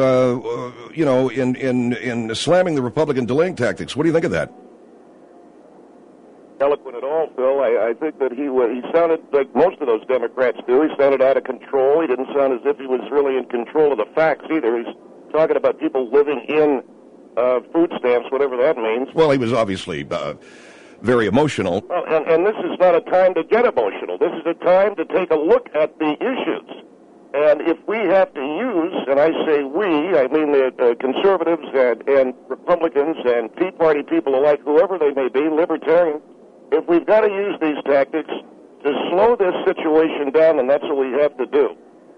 in slamming the Republican delaying tactics. What do you think of that? Eloquent at all, Phil. I think that he sounded like most of those Democrats do. He sounded out of control. He didn't sound as if he was really in control of the facts either. He's talking about people living in food stamps, whatever that means. Well, he was obviously very emotional. Well, and this is not a time to get emotional. This is a time to take a look at the issues. And if we have to use, and I say we, I mean the conservatives and Republicans and Tea Party people alike, whoever they may be, libertarians, if we've got to use these tactics to slow this situation down, then that's what we have to do.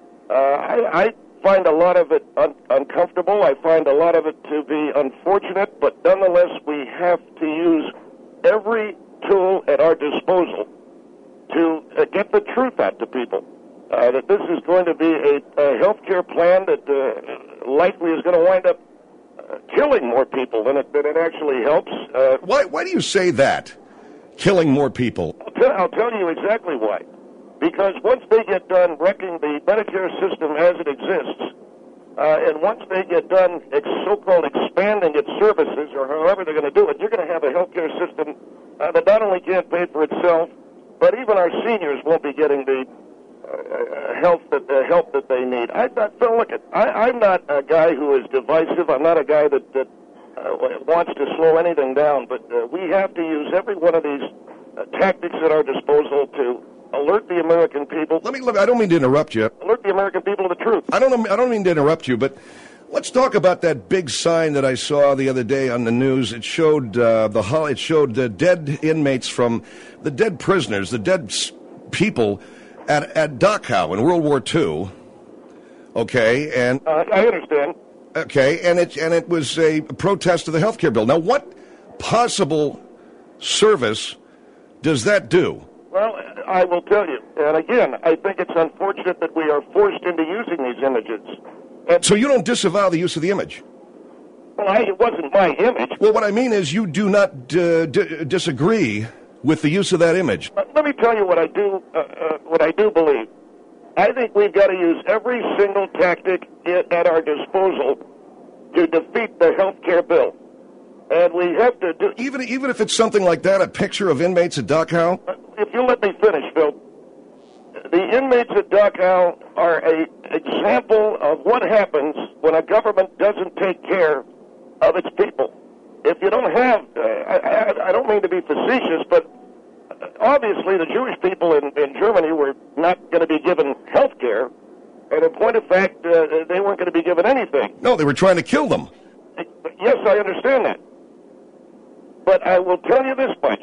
I find a lot of it uncomfortable. I find a lot of it to be unfortunate, but nonetheless, we have to use every tool at our disposal to get the truth out to people. That this is going to be a health care plan that likely is going to wind up killing more people than it actually helps. Why do you say that? Killing more people? I'll tell you exactly why. Because once they get done wrecking the Medicare system as it exists, and once they get done so-called expanding its services, or however they're going to do it, you're going to have a health care system that not only can't pay for itself, but even our seniors won't be getting the help that they need. I'm not a guy who is divisive. I'm not a guy that wants to slow anything down. But we have to use every one of these tactics at our disposal to alert the American people. I don't mean to interrupt you. Alert the American people to the truth. I don't mean to interrupt you, but let's talk about that big sign that I saw the other day on the news. It showed the dead inmates from the dead prisoners, the dead people at Dachau in World War II. Okay, and I understand. Okay, and it was a protest of the health care bill. Now, what possible service does that do? Well, I will tell you. And again, I think it's unfortunate that we are forced into using these images. So you don't disavow the use of the image? Well, it wasn't my image. Well, what I mean is you do not disagree with the use of that image. Let me tell you what I do believe. I think we've got to use every single tactic at our disposal to defeat the health care bill. And we have to do... Even if it's something like that, a picture of inmates at Dachau? If you let me finish, Phil. The inmates at Dachau are an example of what happens when a government doesn't take care of its people. If you don't have... I don't mean to be facetious, but obviously the Jewish people in Germany were not going to be given health care. And in point of fact, they weren't going to be given anything. No, they were trying to kill them. Yes, I understand that. But I will tell you this much.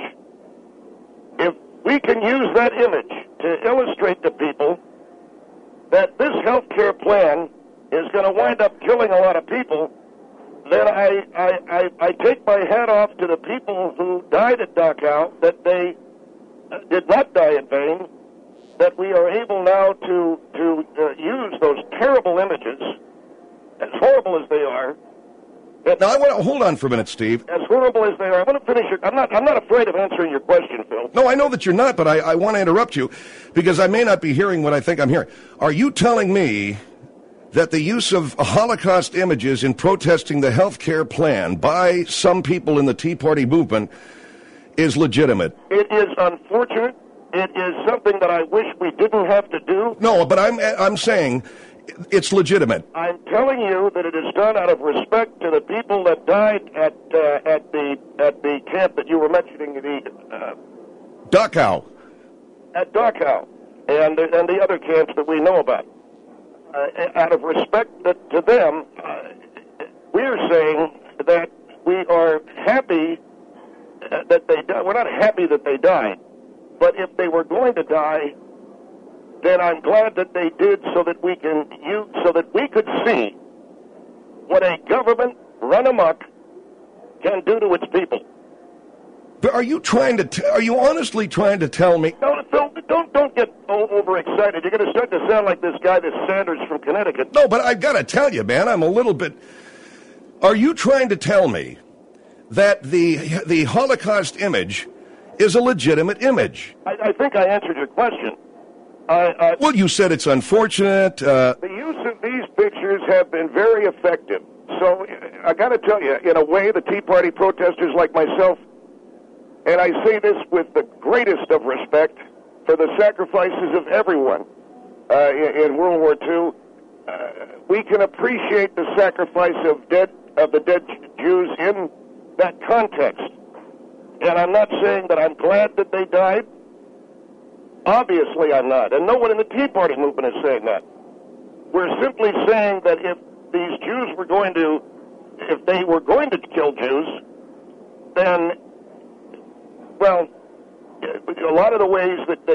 If we can use that image to illustrate to people that this health care plan is going to wind up killing a lot of people, then I take my hat off to the people who died at Dachau, that they did not die in vain, that we are able now to use those terrible images, as horrible as they are. Now, I want to hold on for a minute, Steve. As horrible as they are, I want to finish it. I'm not afraid of answering your question, Phil. No, I know that you're not, but I want to interrupt you because I may not be hearing what I think I'm hearing. Are you telling me that the use of Holocaust images in protesting the health care plan by some people in the Tea Party movement is legitimate? It is unfortunate. It is something that I wish we didn't have to do. No, but I'm saying it's legitimate. I'm telling you that it is done out of respect to the people that died at the camp that you were mentioning, the Dachau. At Dachau, and the other camps that we know about. Out of respect to them, we're saying that we are happy that they died. We're not happy that they died, but if they were going to die, then I'm glad that they did, so that we could see what a government run amok can do to its people. But are you honestly trying to tell me? No, Phil, don't get overexcited. You're going to start to sound like this guy, this Sanders from Connecticut. No, but I've got to tell you, man, I'm a little bit. Are you trying to tell me that the Holocaust image is a legitimate image? I think I answered your question. Well, you said it's unfortunate. The use of these pictures have been very effective. So I got to tell you, in a way, the Tea Party protesters like myself, and I say this with the greatest of respect for the sacrifices of everyone in World War II, we can appreciate the sacrifice of the dead Jews in that context. And I'm not saying that I'm glad that they died. Obviously I'm not. And no one in the Tea Party movement is saying that. We're simply saying that if these Jews were going to, if they were going to kill Jews, then, well, a lot of the ways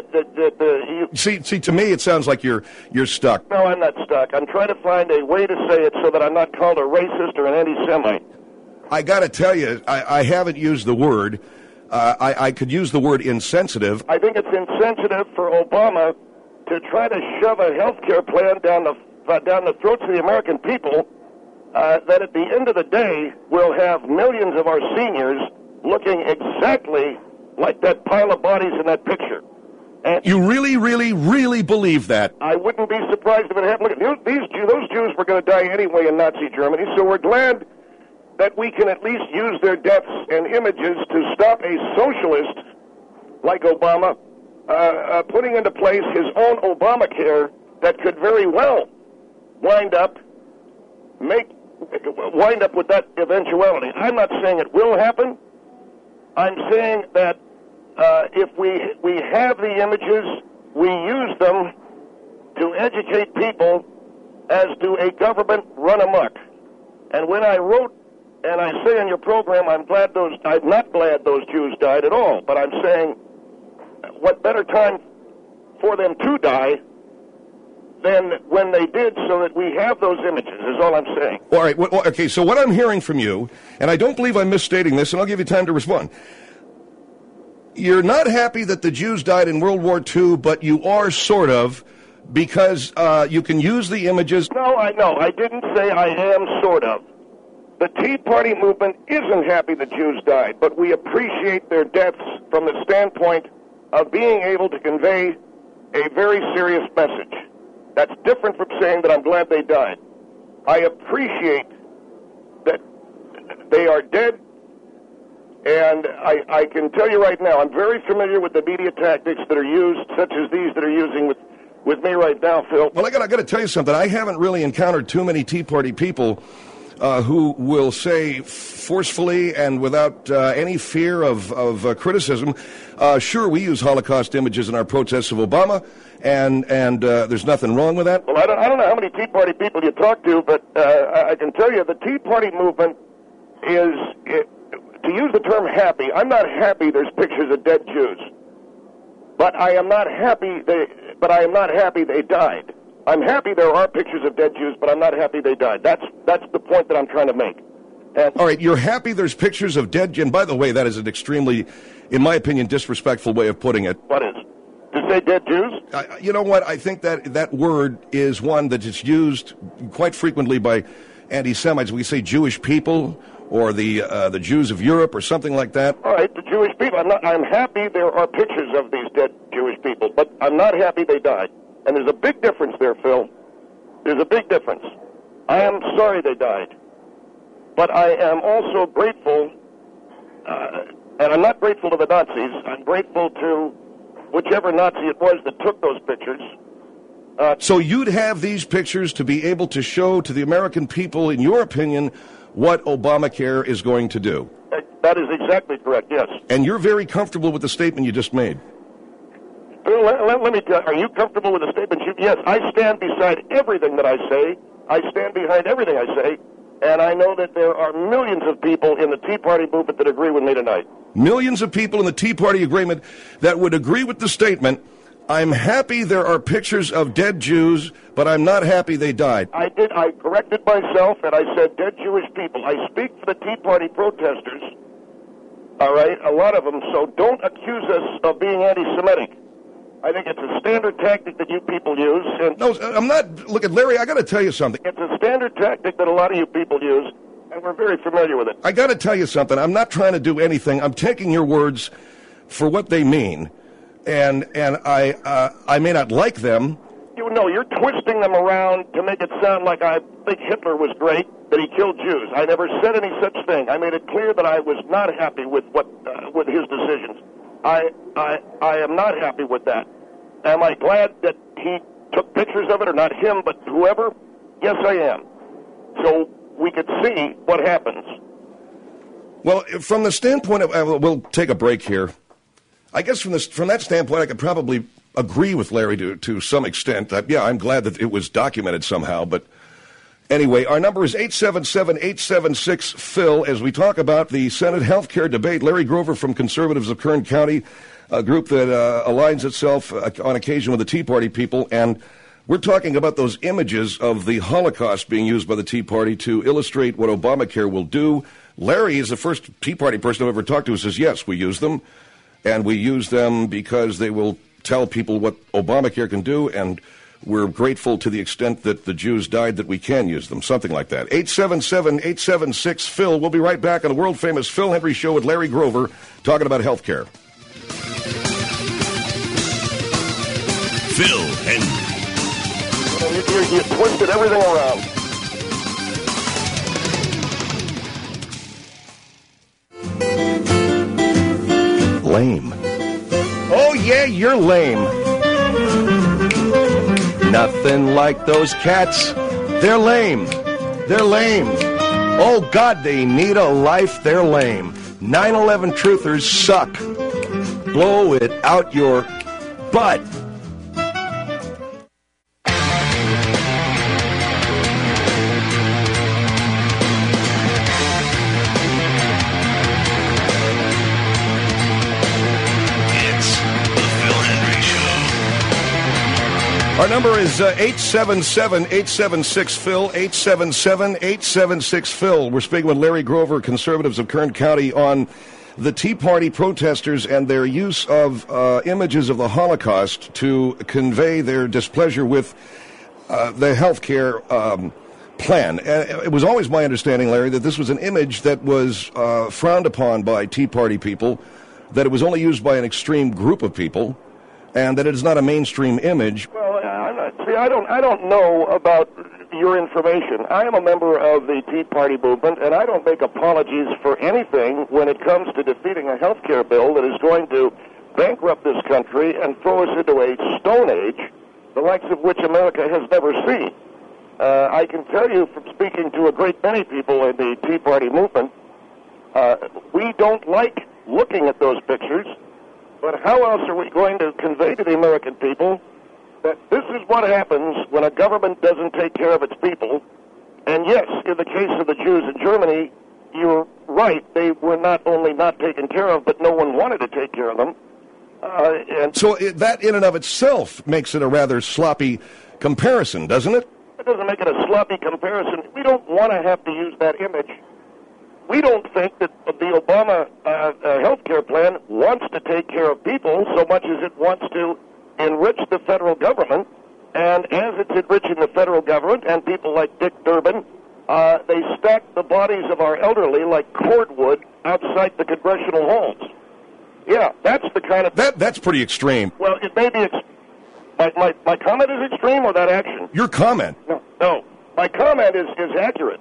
See, to me, it sounds like you're stuck. No, I'm not stuck. I'm trying to find a way to say it so that I'm not called a racist or an anti-Semite. I got to tell you, I haven't used the word. I could use the word insensitive. I think it's insensitive for Obama to try to shove a health care plan down the throats of the American people that at the end of the day will have millions of our seniors looking exactly like that pile of bodies in that picture. And you really, really, really believe that? I wouldn't be surprised if it happened. Look, those Jews were going to die anyway in Nazi Germany, so we're glad that we can at least use their deaths and images to stop a socialist like Obama putting into place his own Obamacare that could very well wind up with that eventuality. I'm not saying it will happen. I'm saying that if we have the images, we use them to educate people as to a government run amok. And when I wrote, and I say in your program, I'm not glad those Jews died at all, but I'm saying what better time for them to die than when they did, so that we have those images, is all I'm saying. All right, okay, so what I'm hearing from you, and I don't believe I'm misstating this, and I'll give you time to respond. You're not happy that the Jews died in World War II, but you are sort of, because you can use the images. No, I didn't say I am sort of. The Tea Party movement isn't happy the Jews died, but we appreciate their deaths from the standpoint of being able to convey a very serious message. That's different from saying that I'm glad they died. I appreciate that they are dead, and I can tell you right now, I'm very familiar with the media tactics that are used, such as these that are using with me right now, Phil. Well, I got to tell you something. I haven't really encountered too many Tea Party people who will say forcefully and without any fear of criticism, sure, we use Holocaust images in our protests of Obama, and there's nothing wrong with that. Well, I don't know how many Tea Party people you talk to, but I can tell you the Tea Party movement is, to use the term happy, I'm not happy there's pictures of dead Jews, but I am not happy they died. I'm happy there are pictures of dead Jews, but I'm not happy they died. That's the point that I'm trying to make. All right, you're happy there's pictures of dead Jews. And by the way, that is an extremely, in my opinion, disrespectful way of putting it. What is? To say dead Jews? You know what? I think that word is one that is used quite frequently by anti-Semites. We say Jewish people or the Jews of Europe or something like that. All right, the Jewish people. I'm happy there are pictures of these dead Jewish people, but I'm not happy they died. And there's a big difference there, Phil. There's a big difference. I am sorry they died. But I am also grateful, and I'm not grateful to the Nazis. I'm grateful to whichever Nazi it was that took those pictures. So you'd have these pictures to be able to show to the American people, in your opinion, what Obamacare is going to do. That is exactly correct, yes. And you're very comfortable with the statement you just made. Let me tell you, are you comfortable with the statement? Yes, I stand beside everything that I say. I stand behind everything I say. And I know that there are millions of people in the Tea Party movement that agree with me tonight. Millions of people in the Tea Party agreement that would agree with the statement, I'm happy there are pictures of dead Jews, but I'm not happy they died. I corrected myself, and I said dead Jewish people. I speak for the Tea Party protesters, all right, a lot of them, so don't accuse us of being anti-Semitic. I think it's a standard tactic that you people use. And no, I'm not. Look, Larry, I got to tell you something. It's a standard tactic that a lot of you people use, and we're very familiar with it. I got to tell you something. I'm not trying to do anything. I'm taking your words for what they mean, and I may not like them. You're twisting them around to make it sound like I think Hitler was great, that he killed Jews. I never said any such thing. I made it clear that I was not happy with with his decisions. I am not happy with that. Am I glad that he took pictures of it, or not him, but whoever? Yes, I am. So we could see what happens. Well, from the standpoint of, we'll take a break here. I guess from that standpoint, I could probably agree with Larry to some extent. Yeah, I'm glad that it was documented somehow. But anyway, our number is 877-876-PHIL. As we talk about the Senate health care debate, Larry Grover from Conservatives of Kern County, a group that aligns itself on occasion with the Tea Party people, and we're talking about those images of the Holocaust being used by the Tea Party to illustrate what Obamacare will do. Larry is the first Tea Party person I've ever talked to who says, yes, we use them, and we use them because they will tell people what Obamacare can do, and we're grateful to the extent that the Jews died that we can use them, something like that. 877-876-PHIL. We'll be right back on the world-famous Phil Hendrie Show with Larry Grover talking about health care. Phil Hendrie. You twisted everything around. Lame. Oh, yeah, you're lame. Nothing like those cats. They're lame. They're lame. Oh, God, they need a life. They're lame. 9/11 truthers suck. Blow it out your butt. Our number is 877-876-PHIL, 877-876-PHIL. We're speaking with Larry Grover, Conservatives of Kern County, on the Tea Party protesters and their use of images of the Holocaust to convey their displeasure with the health care plan. It was always my understanding, Larry, that this was an image that was frowned upon by Tea Party people, that it was only used by an extreme group of people, and that it is not a mainstream image. Well, I don't know about your information. I am a member of the Tea Party movement, and I don't make apologies for anything when it comes to defeating a health care bill that is going to bankrupt this country and throw us into a stone age, the likes of which America has never seen. I can tell you from speaking to a great many people in the Tea Party movement, we don't like looking at those pictures. But how else are we going to convey to the American people that this is what happens when a government doesn't take care of its people? And yes, in the case of the Jews in Germany, you're right. They were not only not taken care of, but no one wanted to take care of them. So that in and of itself makes it a rather sloppy comparison, doesn't it? It doesn't make it a sloppy comparison. We don't want to have to use that image. We don't think that the Obama health care plan wants to take care of people so much as it wants to enrich the federal government. And as it's enriching the federal government and people like Dick Durbin, they stack the bodies of our elderly like cordwood outside the congressional halls. Yeah, that's the kind of... That's pretty extreme. Well, it may be... My comment is extreme, or that action? Your comment? No. My comment is accurate.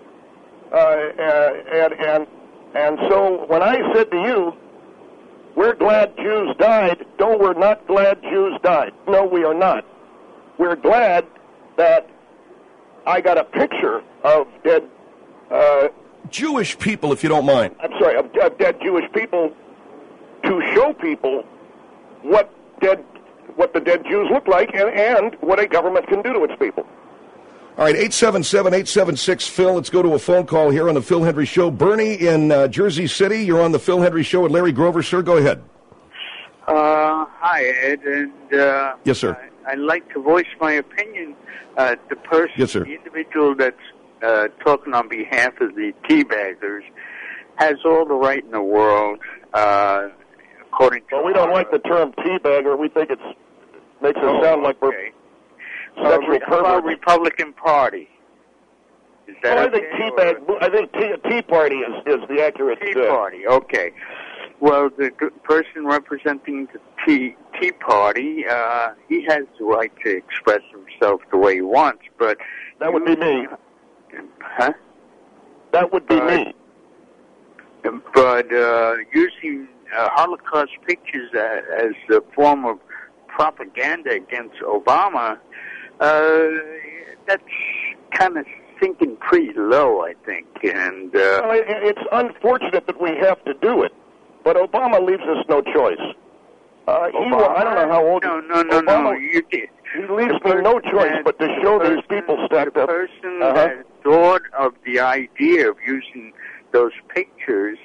And so when I said to you, we're glad Jews died, no, we're not glad Jews died. No, we are not. we're glad that I got a picture of dead Jewish people, if you don't mind. I'm sorry, of dead Jewish people to show people what the dead Jews look like and what a government can do to its people. All right, 877-876-PHIL. Let's go to a phone call here on the Phil Hendrie Show. Bernie in Jersey City, you're on the Phil Hendrie Show with Larry Grover. Sir, go ahead. Hi, Ed, and yes, sir. I'd like to voice my opinion. The person, yes, sir. The individual that's talking on behalf of the teabaggers has all the right in the world, according to... Well, we don't like the term teabagger. We think it makes it sound like we're sexual perverts. Republican Party. Is that I think I think Tea Party is the accurate... Tea Party, okay. Well, the person representing the Tea Party, he has the right to express himself the way he wants, but... That would be me. Huh? That would be me. But using Holocaust pictures as a form of propaganda against Obama, that's kind of sinking pretty low, I think. And well, it's unfortunate that we have to do it, but Obama leaves us no choice. I don't know how old... No, you did. He leaves me no choice but to show these people stacked up. The person that thought of the idea of using those pictures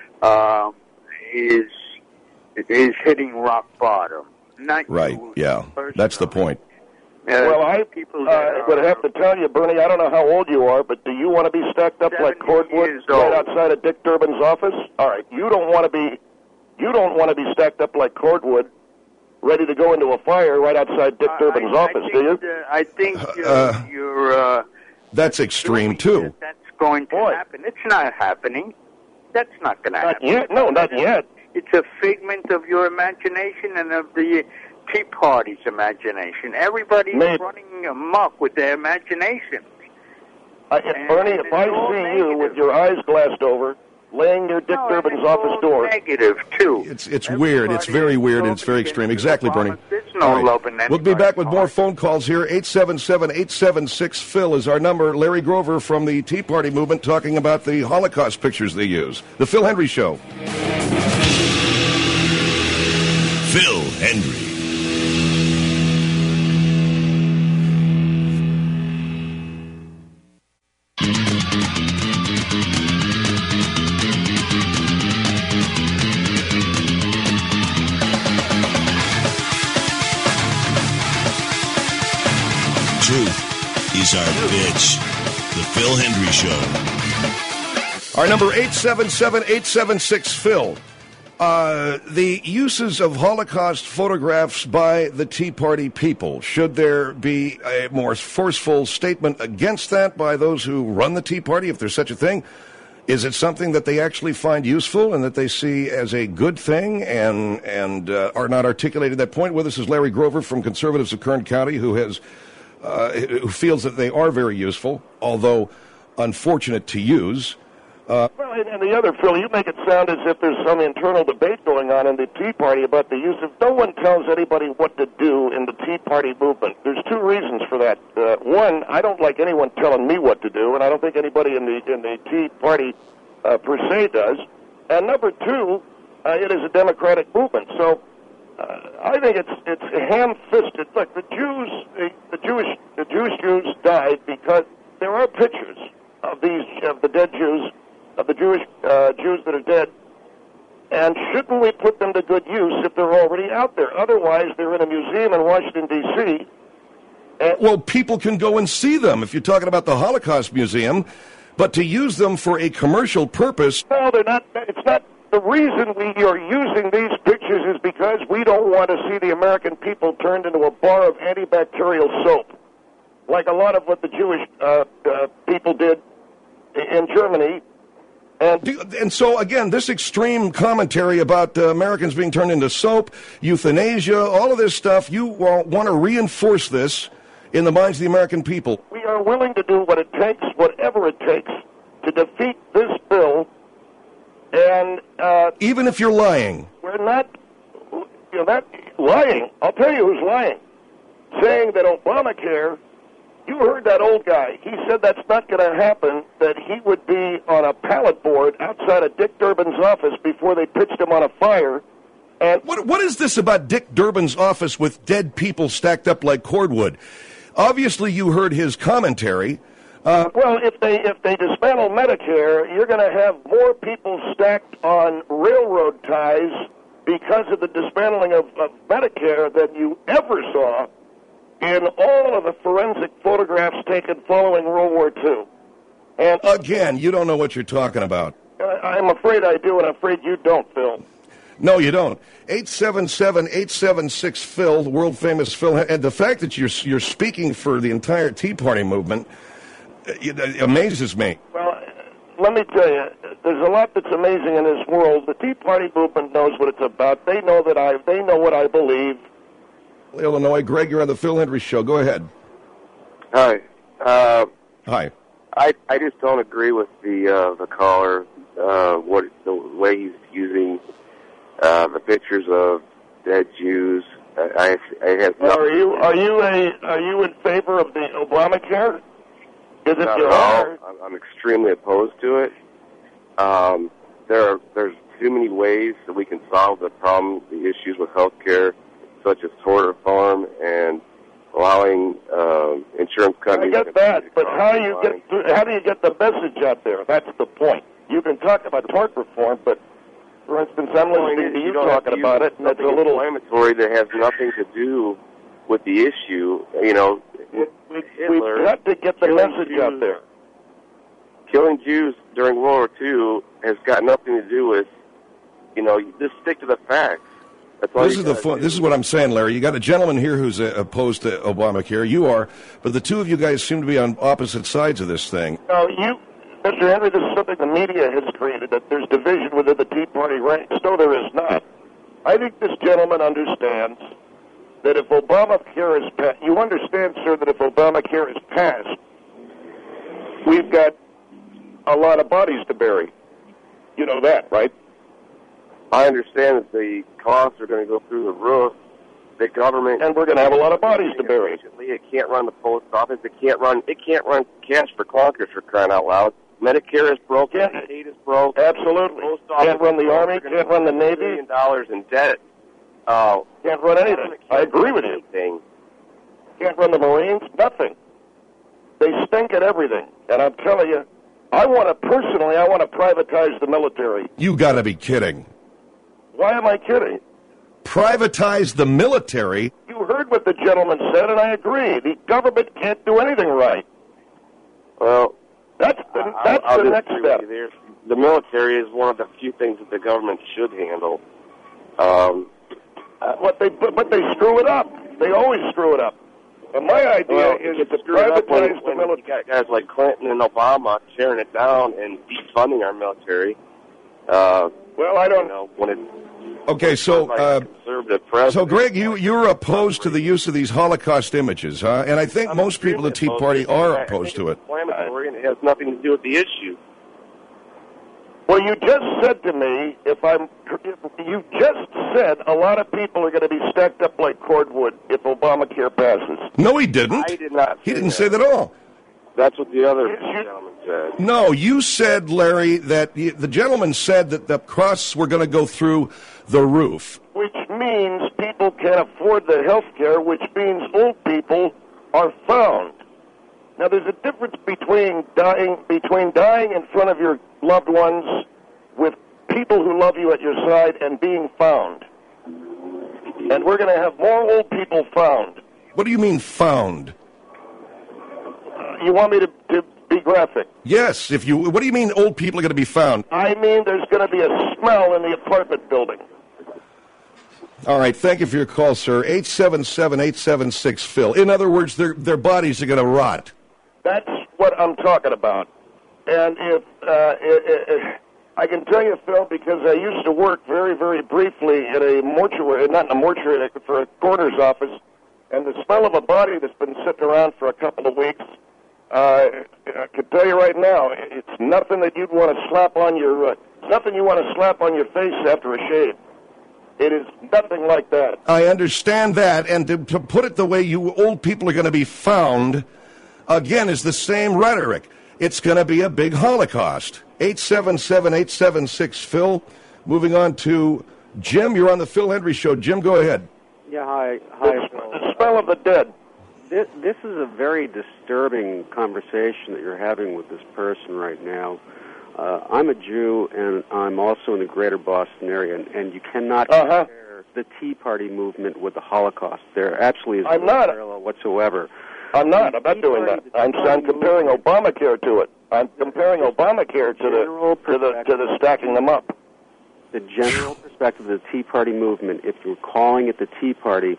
is hitting rock bottom. Not right, yeah. That's the point. Well, I would have to tell you, Bernie, I don't know how old you are, but do you want to be stacked up like cordwood right outside of Dick Durbin's office? All right, you don't want to be stacked up like cordwood, ready to go into a fire right outside Dick Durbin's office, do you? I think you're... that's extreme, too. That's going to happen. It's not happening. That's not going to happen. Not yet. No, not yet. It's a figment of your imagination and of the Tea Party's imagination. Everybody's running amok with their imaginations. Bernie, if I see you with your eyes glassed over, laying near Dick Durbin's office door. Negative, too. It's weird. It's very weird, and it's very extreme. Exactly, Bernie. There's no love in We'll be back with more phone calls here. 877-876-PHIL is our number. Larry Grover from the Tea Party movement talking about the Holocaust pictures they use. The Phil Hendrie Show. Phil Hendrie. Is our bitch. The Phil Hendrie Show. Our number 877-876-PHIL. The uses of Holocaust photographs by the Tea Party people. Should there be a more forceful statement against that by those who run the Tea Party, if there's such a thing? Is it something that they actually find useful and that they see as a good thing and are not articulating that point? With us is Larry Grover from Conservatives of Kern County, who feels that they are very useful, although unfortunate to use. Well, and the other, Phil, you make it sound as if there's some internal debate going on in the Tea Party about the use of... No one tells anybody what to do in the Tea Party movement. There's two reasons for that. One, I don't like anyone telling me what to do, and I don't think anybody in the Tea Party per se does. And number two, it is a democratic movement, so... I think it's ham-fisted. Look, the Jewish Jews died because there are pictures of the dead Jews, of the Jewish Jews that are dead, and shouldn't we put them to good use if they're already out there? Otherwise, they're in a museum in Washington, D.C. Well, people can go and see them if you're talking about the Holocaust Museum, but to use them for a commercial purpose... No, they're not. It's not. The reason we are using these pictures is because we don't want to see the American people turned into a bar of antibacterial soap, like a lot of what the Jewish people did in Germany. And so, again, this extreme commentary about Americans being turned into soap, euthanasia, all of this stuff, you want to reinforce this in the minds of the American people. We are willing to do what it takes, whatever it takes, to defeat this bill. And even if you're lying, we're not. That lying. I'll tell you who's lying. saying that Obamacare, you heard that old guy. He said that's not going to happen, that he would be on a pallet board outside of Dick Durbin's office before they pitched him on a fire. And what is this about Dick Durbin's office with dead people stacked up like cordwood? Obviously, you heard his commentary. Well, if they dismantle Medicare, you're going to have more people stacked on railroad ties because of the dismantling of Medicare than you ever saw in all of the forensic photographs taken following World War II. And again, you don't know what you're talking about. I'm afraid I do, and I'm afraid you don't, Phil. No, you don't. 877-876-PHIL, the world-famous Phil. And the fact that you're speaking for the entire Tea Party movement it amazes me. Well, let me tell you, there's a lot that's amazing in this world. The Tea Party movement knows what it's about. They know what I believe. Illinois, Greg, you're on the Phil Hendry Show. Go ahead. Hi. Hi. I just don't agree with the caller. The way he's using the pictures of dead Jews. I have are you in favor of the Obamacare? Not at all. I'm extremely opposed to it. There's too many ways that we can solve the problem, the issues with health care, such as tort reform and allowing insurance companies. I get that, but how do you get the message out there? That's the point. You can talk about tort reform, but for instance, I'm listening to you talking about it, and it's a little inflammatory that has nothing to do with the issue. You know, we've got to get the message out there. Killing Jews during World War II has got nothing to do with, just stick to the facts. This is what I'm saying, Larry. You got a gentleman here who's opposed to Obamacare. You are, but the two of you guys seem to be on opposite sides of this thing. No, Mr. Henry, this is something the media has created, that there's division within the Tea Party ranks. No, there is not. I think this gentleman understands that if Obamacare is passed, you understand, sir, that if Obamacare is passed, we've got a lot of bodies to bury. You know that, right? I understand that the costs are going to go through the roof. The government, and we're going to have a lot of bodies to bury. It can't run the post office. It can't run cash for clunkers, for crying out loud. Medicare is broke. Medicaid is broke. Absolutely. Post office can't run the Army. Can't run the Navy. $1 billion in debt. Can't run anything. I agree with you. Can't run the Marines. Nothing. They stink at everything. And I'm telling you, I want to privatize the military. You got to be kidding. Why am I kidding? Privatize the military? You heard what the gentleman said, and I agree. The government can't do anything right. Well, that's the next step. The military is one of the few things that the government should handle. But they screw it up. They always screw it up. And my idea is to privatize the military. You got guys like Clinton and Obama tearing it down and defunding our military. Well, I don't know when it. Okay, so Greg, you're opposed to the use of these Holocaust images, huh? And I think most people in the Tea Party are opposed to it. It's inflammatory and it has nothing to do with the issue. Well, you just said to me, you just said a lot of people are going to be stacked up like cordwood if Obamacare passes. No, he didn't. I did not. He didn't say that at all. That's what the other gentleman said. No, you said, Larry, that the gentleman said that the costs were going to go through the roof. Which means people can't afford the health care, which means old people are found. Now, there's a difference between dying in front of your loved ones with people who love you at your side and being found. And we're going to have more old people found. What do you mean found? You want me to be graphic? Yes. What do you mean old people are going to be found? I mean there's going to be a smell in the apartment building. All right. Thank you for your call, sir. 877-876-PHIL. In other words, their bodies are going to rot. That's what I'm talking about. And if I can tell you, Phil, because I used to work very, very briefly at a mortuary, not in a mortuary, for a coroner's office, and the smell of a body that's been sitting around for a couple of weeks, I can tell you right now, it's nothing that you'd want to slap on your, nothing you want to slap on your face after a shave. It is nothing like that. I understand that, and to put it the way you old people are going to be found, again, is the same rhetoric. It's going to be a big Holocaust. 877-876-PHIL. Moving on to Jim. You're on the Phil Hendrie Show. Jim, go ahead. Yeah, hi, Phil. The smell of the dead. This is a very disturbing conversation that you're having with this person right now. I'm a Jew, and I'm also in the greater Boston area, and you cannot compare the Tea Party movement with the Holocaust. There absolutely is no parallel whatsoever. I'm not doing that. I'm comparing Obamacare to it. I'm comparing Obamacare to the stacking them up. The general perspective of the Tea Party movement, if you're calling it the Tea Party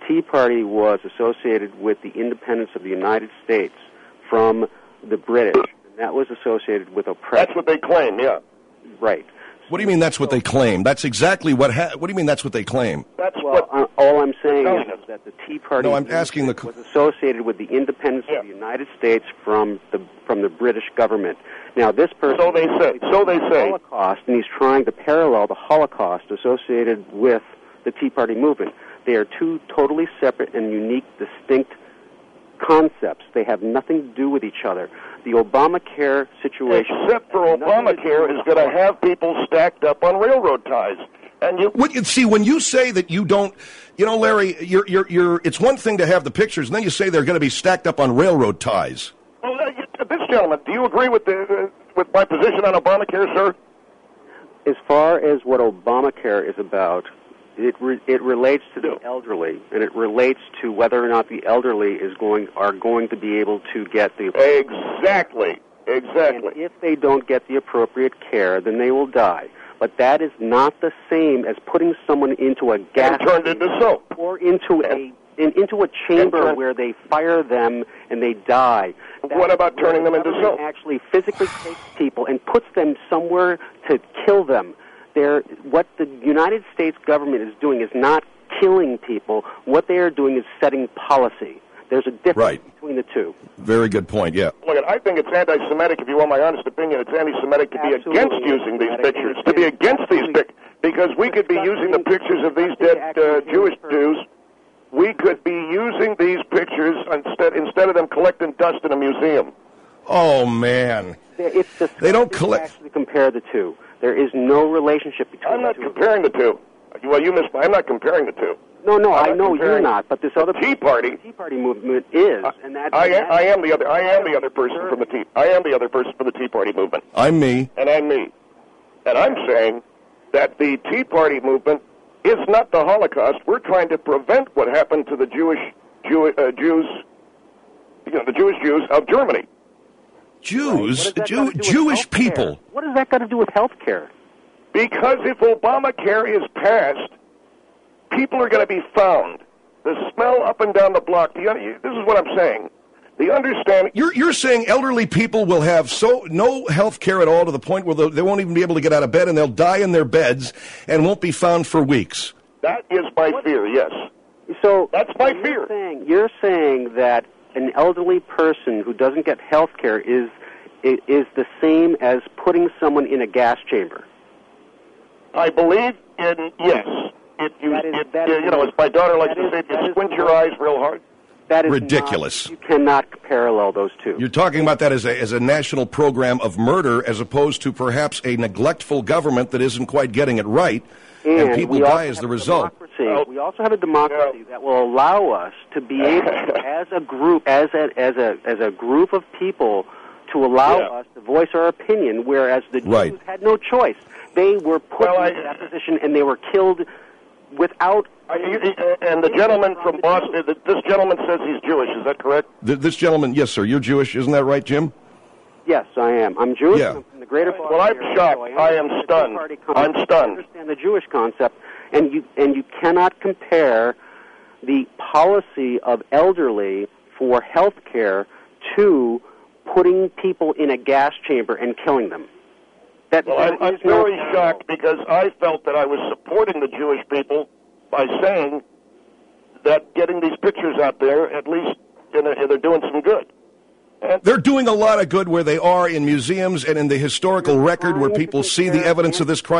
was associated with the independence of the United States from the British. And that was associated with oppression. That's what they claim, yeah. Right. What do you mean that's what they claim? That's exactly what do you mean that's what they claim? All I'm saying is that the Tea Party I'm asking was associated with the independence of the United States from the British government. Now, this person so they say. Holocaust, and he's trying to parallel the Holocaust associated with the Tea Party movement. They are two totally separate and unique, distinct concepts. They have nothing to do with each other. The Obamacare situation... Except for Obamacare is going to have people stacked up on railroad ties. And see, when you say that you don't... You know, Larry, it's one thing to have the pictures, and then you say they're going to be stacked up on railroad ties. Well, this gentleman, do you agree with my position on Obamacare, sir? As far as what Obamacare is about... It relates to the elderly, and it relates to whether or not the elderly are going to be able to get the exactly. And if they don't get the appropriate care, then they will die. But that is not the same as putting someone into a gas turned into soap, or into a chamber where they fire them and they die. What about turning them into soap? Actually, physically takes people and puts them somewhere to kill them. What the United States government is doing is not killing people. What they are doing is setting policy. There's a difference between the two. Very good point, yeah. Look, I think it's anti-Semitic, if you want my honest opinion. It's anti-Semitic to be against using these pictures, to be against these pictures, because we could be using the pictures of these dead Jewish Jews. We could be using these pictures instead of them collecting dust in a museum. Oh, man. They don't actually compare the two. There is no relationship between I'm not comparing the two. Well, I'm not comparing the two. No, I know you're not, but this other Tea Party movement is, and that I am the other person from the Tea. I am the other person from the Tea Party movement. I'm me, and I'm me, and I'm saying that the Tea Party movement is not the Holocaust. We're trying to prevent what happened to the Jews, the Jewish Jews of Germany. Jews, Jewish people. What does that got to do with health care? Because if Obamacare is passed, people are going to be found. The smell up and down the block. This is what I'm saying. The understanding. You're saying elderly people will have no health care at all to the point where they won't even be able to get out of bed, and they'll die in their beds and won't be found for weeks. That is my fear. Yes. So that's my fear. You're saying that an elderly person who doesn't get health care is the same as putting someone in a gas chamber. I believe in yes. As my daughter likes to say, if you squint your eyes real hard. That is ridiculous. You cannot parallel those two. You're talking about that as a national program of murder, as opposed to perhaps a neglectful government that isn't quite getting it right, and people die as the result. We also have a democracy that will allow us to be able to, as a group, as a group of people, to allow us to voice our opinion, whereas the Jews had no choice. They were put in that position, and they were killed without... And the gentleman from Boston, this gentleman says he's Jewish, is that correct? This gentleman, yes, sir, you're Jewish, isn't that right, Jim? Yes, I am. I'm Jewish. Yeah. I'm from the greater Boston Well, I'm shocked. So I am stunned. I'm stunned. I understand the Jewish concept, and you cannot compare the policy of elderly for health care to putting people in a gas chamber and killing them. I'm very shocked because I felt that I was supporting the Jewish people by saying that getting these pictures out there, at least they're doing some good. They're doing a lot of good where they are in museums and in the historical record where people see the evidence of this crime.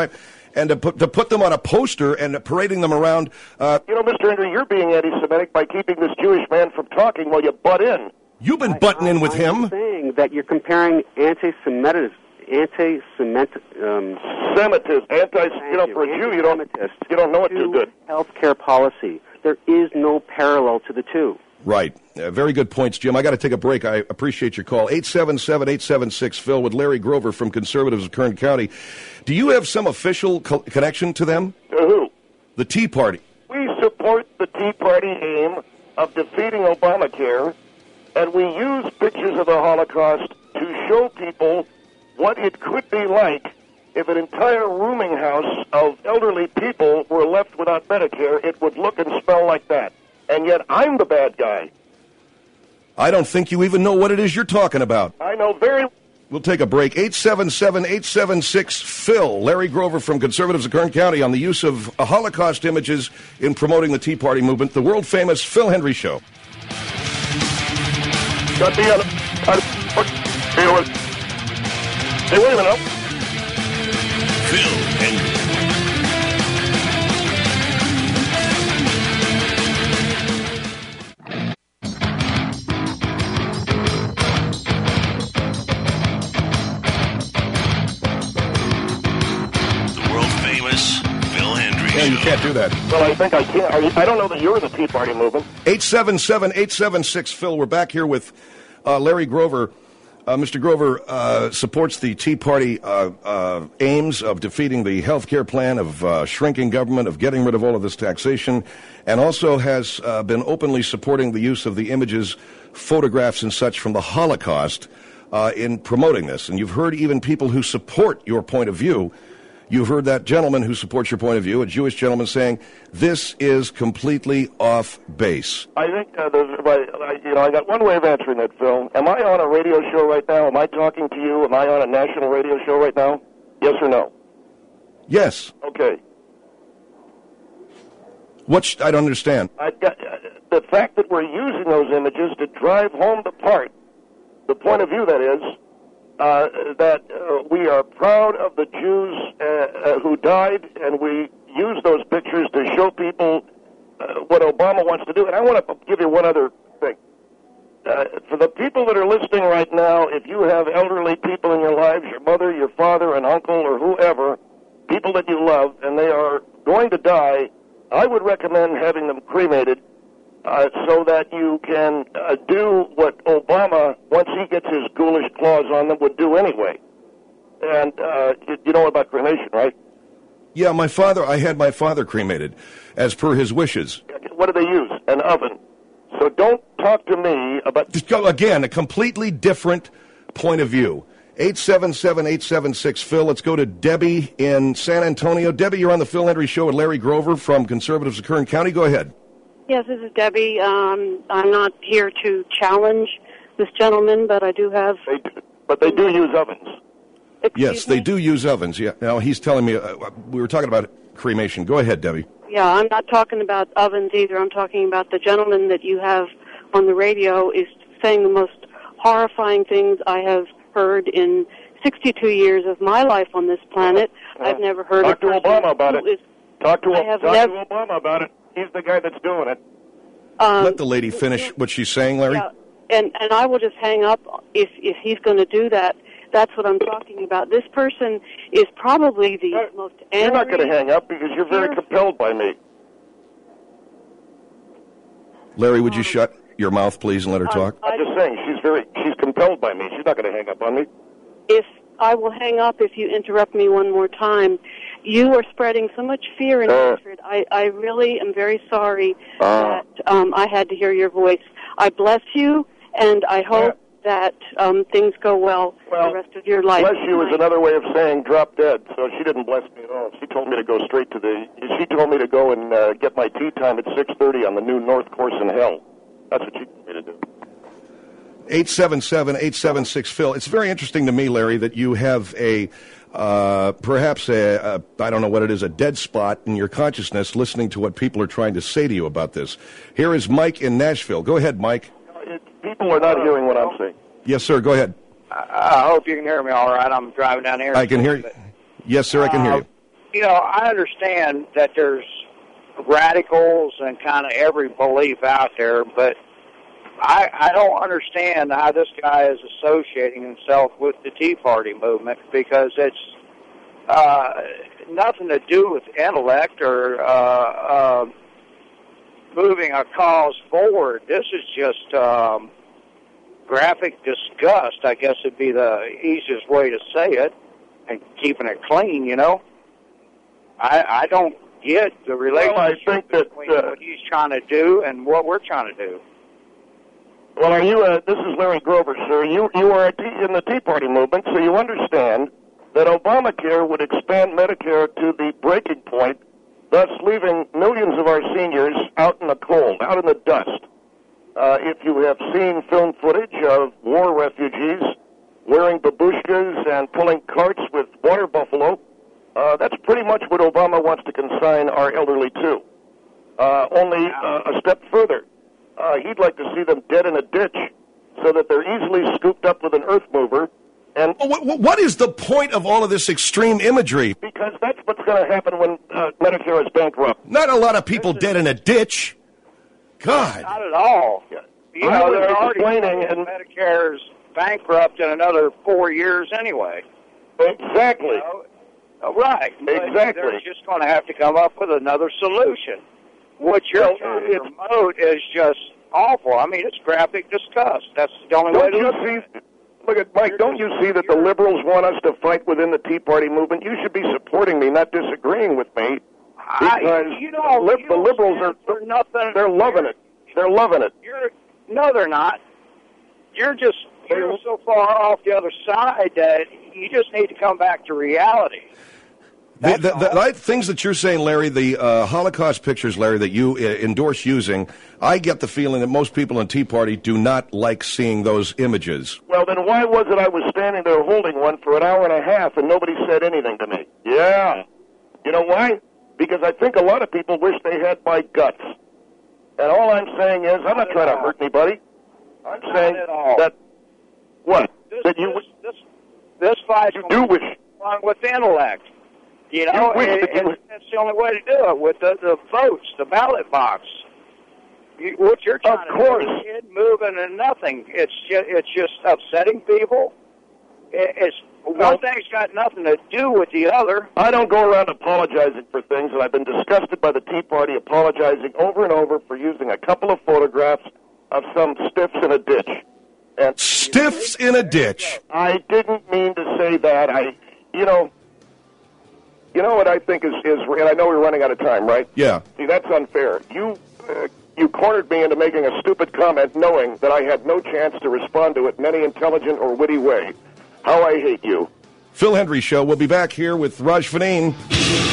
and to put them on a poster and parading them around. Mr. Andrew, you're being anti-Semitic by keeping this Jewish man from talking while you butt in. You've been butting in with him. I'm saying that you're comparing anti-Semitism, Semitism, for a Jew, you don't know it too good. Healthcare policy. There is no parallel to the two. Right. Very good points, Jim. I got to take a break. I appreciate your call. 877-876-PHIL with Larry Grover from Conservatives of Kern County. Do you have some official connection to them? To who? The Tea Party. We support the Tea Party aim of defeating Obamacare, and we use pictures of the Holocaust to show people what it could be like if an entire rooming house of elderly people were left without Medicare. It would look and smell like that. And yet I'm the bad guy. I don't think you even know what it is you're talking about. I know very well. We'll take a break. 877-876-PHIL. Larry Grover from Conservatives of Kern County on the use of Holocaust images in promoting the Tea Party movement. The world-famous Phil Hendrie Show. Hey, wait a minute. Phil Hendrie. Yeah, you can't do that. Well, I think I can. I don't know that you're the Tea Party movement. 877-876-PHIL. We're back here with Larry Grover. Mr. Grover supports the Tea Party aims of defeating the health care plan, of shrinking government, of getting rid of all of this taxation, and also has been openly supporting the use of the images, photographs, and such from the Holocaust in promoting this. And you've heard even people who support your point of view. You've heard that gentleman who supports your point of view, a Jewish gentleman, saying this is completely off base. I think I got one way of answering that, Phil. Am I on a radio show right now? Am I talking to you? Am I on a national radio show right now? Yes or no? Yes. Okay. I don't understand. The fact that we're using those images to drive home the point of view, that is, that we are proud of the Jews who died, and we use those pictures to show people what Obama wants to do. And I want to give you one other thing. For the people that are listening right now, if you have elderly people in your lives, your mother, your father, an uncle, or whoever, people that you love, and they are going to die, I would recommend having them cremated so that you can do what Obama, once he gets his ghoulish claws on them, would do anyway. And you know about cremation, right? Yeah, I had my father cremated, as per his wishes. What do they use? An oven. So don't talk to me about... Again, a completely different point of view. 877-876-PHIL. Let's go to Debbie in San Antonio. Debbie, you're on the Phil Hendrie Show with Larry Grover from Conservatives of Kern County. Go ahead. Yes, this is Debbie. I'm not here to challenge this gentleman, but I do have... But they do use ovens. Yes, they do use ovens. Yeah. Now, he's telling me, we were talking about cremation. Go ahead, Debbie. Yeah, I'm not talking about ovens either. I'm talking about the gentleman that you have on the radio is saying the most horrifying things I have heard in 62 years of my life on this planet. I've never heard of... Talk to Obama about it. Talk to Obama about it. He's the guy that's doing it. Let the lady finish what she's saying, Larry. Yeah, and I will just hang up if he's going to do that. That's what I'm talking about. This person is probably the most angry... You're not going to hang up because you're very compelled by me. Larry, would you shut your mouth, please, and let her talk? I'm just saying, she's compelled by me. She's not going to hang up on me. If I will hang up if you interrupt me one more time. You are spreading so much fear and hatred. I really am very sorry that I had to hear your voice. I bless you, and I hope that things go well the rest of your life. Bless you is another way of saying drop dead, so she didn't bless me at all. She told me to go straight to she told me to go and get my tea time at 6:30 on the new North Course in Hell. That's what she told me to do. 877-876-PHIL. It's very interesting to me, Larry, that you have perhaps I don't know what it is, a dead spot in your consciousness listening to what people are trying to say to you about this. Here is Mike in Nashville. Go ahead, Mike. People are not hearing what I'm saying. Yes, sir. Go ahead. I hope you can hear me all right. I'm driving down here. I can hear you. Yes, sir, I can hear you. I understand that there's radicals and kind of every belief out there, but I don't understand how this guy is associating himself with the Tea Party movement, because it's nothing to do with intellect or moving a cause forward. This is just graphic disgust, I guess would be the easiest way to say it, and keeping it clean, I don't get the relationship between what he's trying to do and what we're trying to do. Well, are you? This is Larry Grover, sir. You are in the Tea Party movement, so you understand that Obamacare would expand Medicare to the breaking point, thus leaving millions of our seniors out in the cold, out in the dust. If you have seen film footage of war refugees wearing babushkas and pulling carts with water buffalo, that's pretty much what Obama wants to consign our elderly to. Only a step further. He'd like to see them dead in a ditch so that they're easily scooped up with an earth mover. And what is the point of all of this extreme imagery? Because that's what's going to happen when Medicare is bankrupt. Not a lot of people dead in a ditch. God. Not at all. They're already saying and Medicare's bankrupt in another 4 years anyway. Exactly. Right. Exactly. They're just going to have to come up with another solution. What you're trying to promote is just awful. I mean, it's graphic disgust. That's the only way to look at it. Look at Mike. Don't you see that the liberals want us to fight within the Tea Party movement? You should be supporting me, not disagreeing with me. Because the liberals are nothing. They're loving it. They're loving it. No, they're not. You're so far off the other side that you just need to come back to reality. The things that you're saying, Larry, the Holocaust pictures, Larry, that you endorse using, I get the feeling that most people in Tea Party do not like seeing those images. Well, then why was it I was standing there holding one for an hour and a half and nobody said anything to me? Yeah. You know why? Because I think a lot of people wish they had my guts. And all I'm saying is, I'm not trying to hurt anybody. I'm saying that, what? This fight along with intellect. That's the only way to do it, with the votes, the ballot box. What you're trying to do is moving and nothing. It's just upsetting people. One thing's got nothing to do with the other. I don't go around apologizing for things, and I've been disgusted by the Tea Party apologizing over and over for using a couple of photographs of some stiffs in a ditch. And stiffs in a ditch. I didn't mean to say that. You know what I think is, and I know we're running out of time, right? Yeah. See, that's unfair. You cornered me into making a stupid comment knowing that I had no chance to respond to it in any intelligent or witty way. How I hate you. Phil Hendrie Show. We'll be back here with Raj Faneen.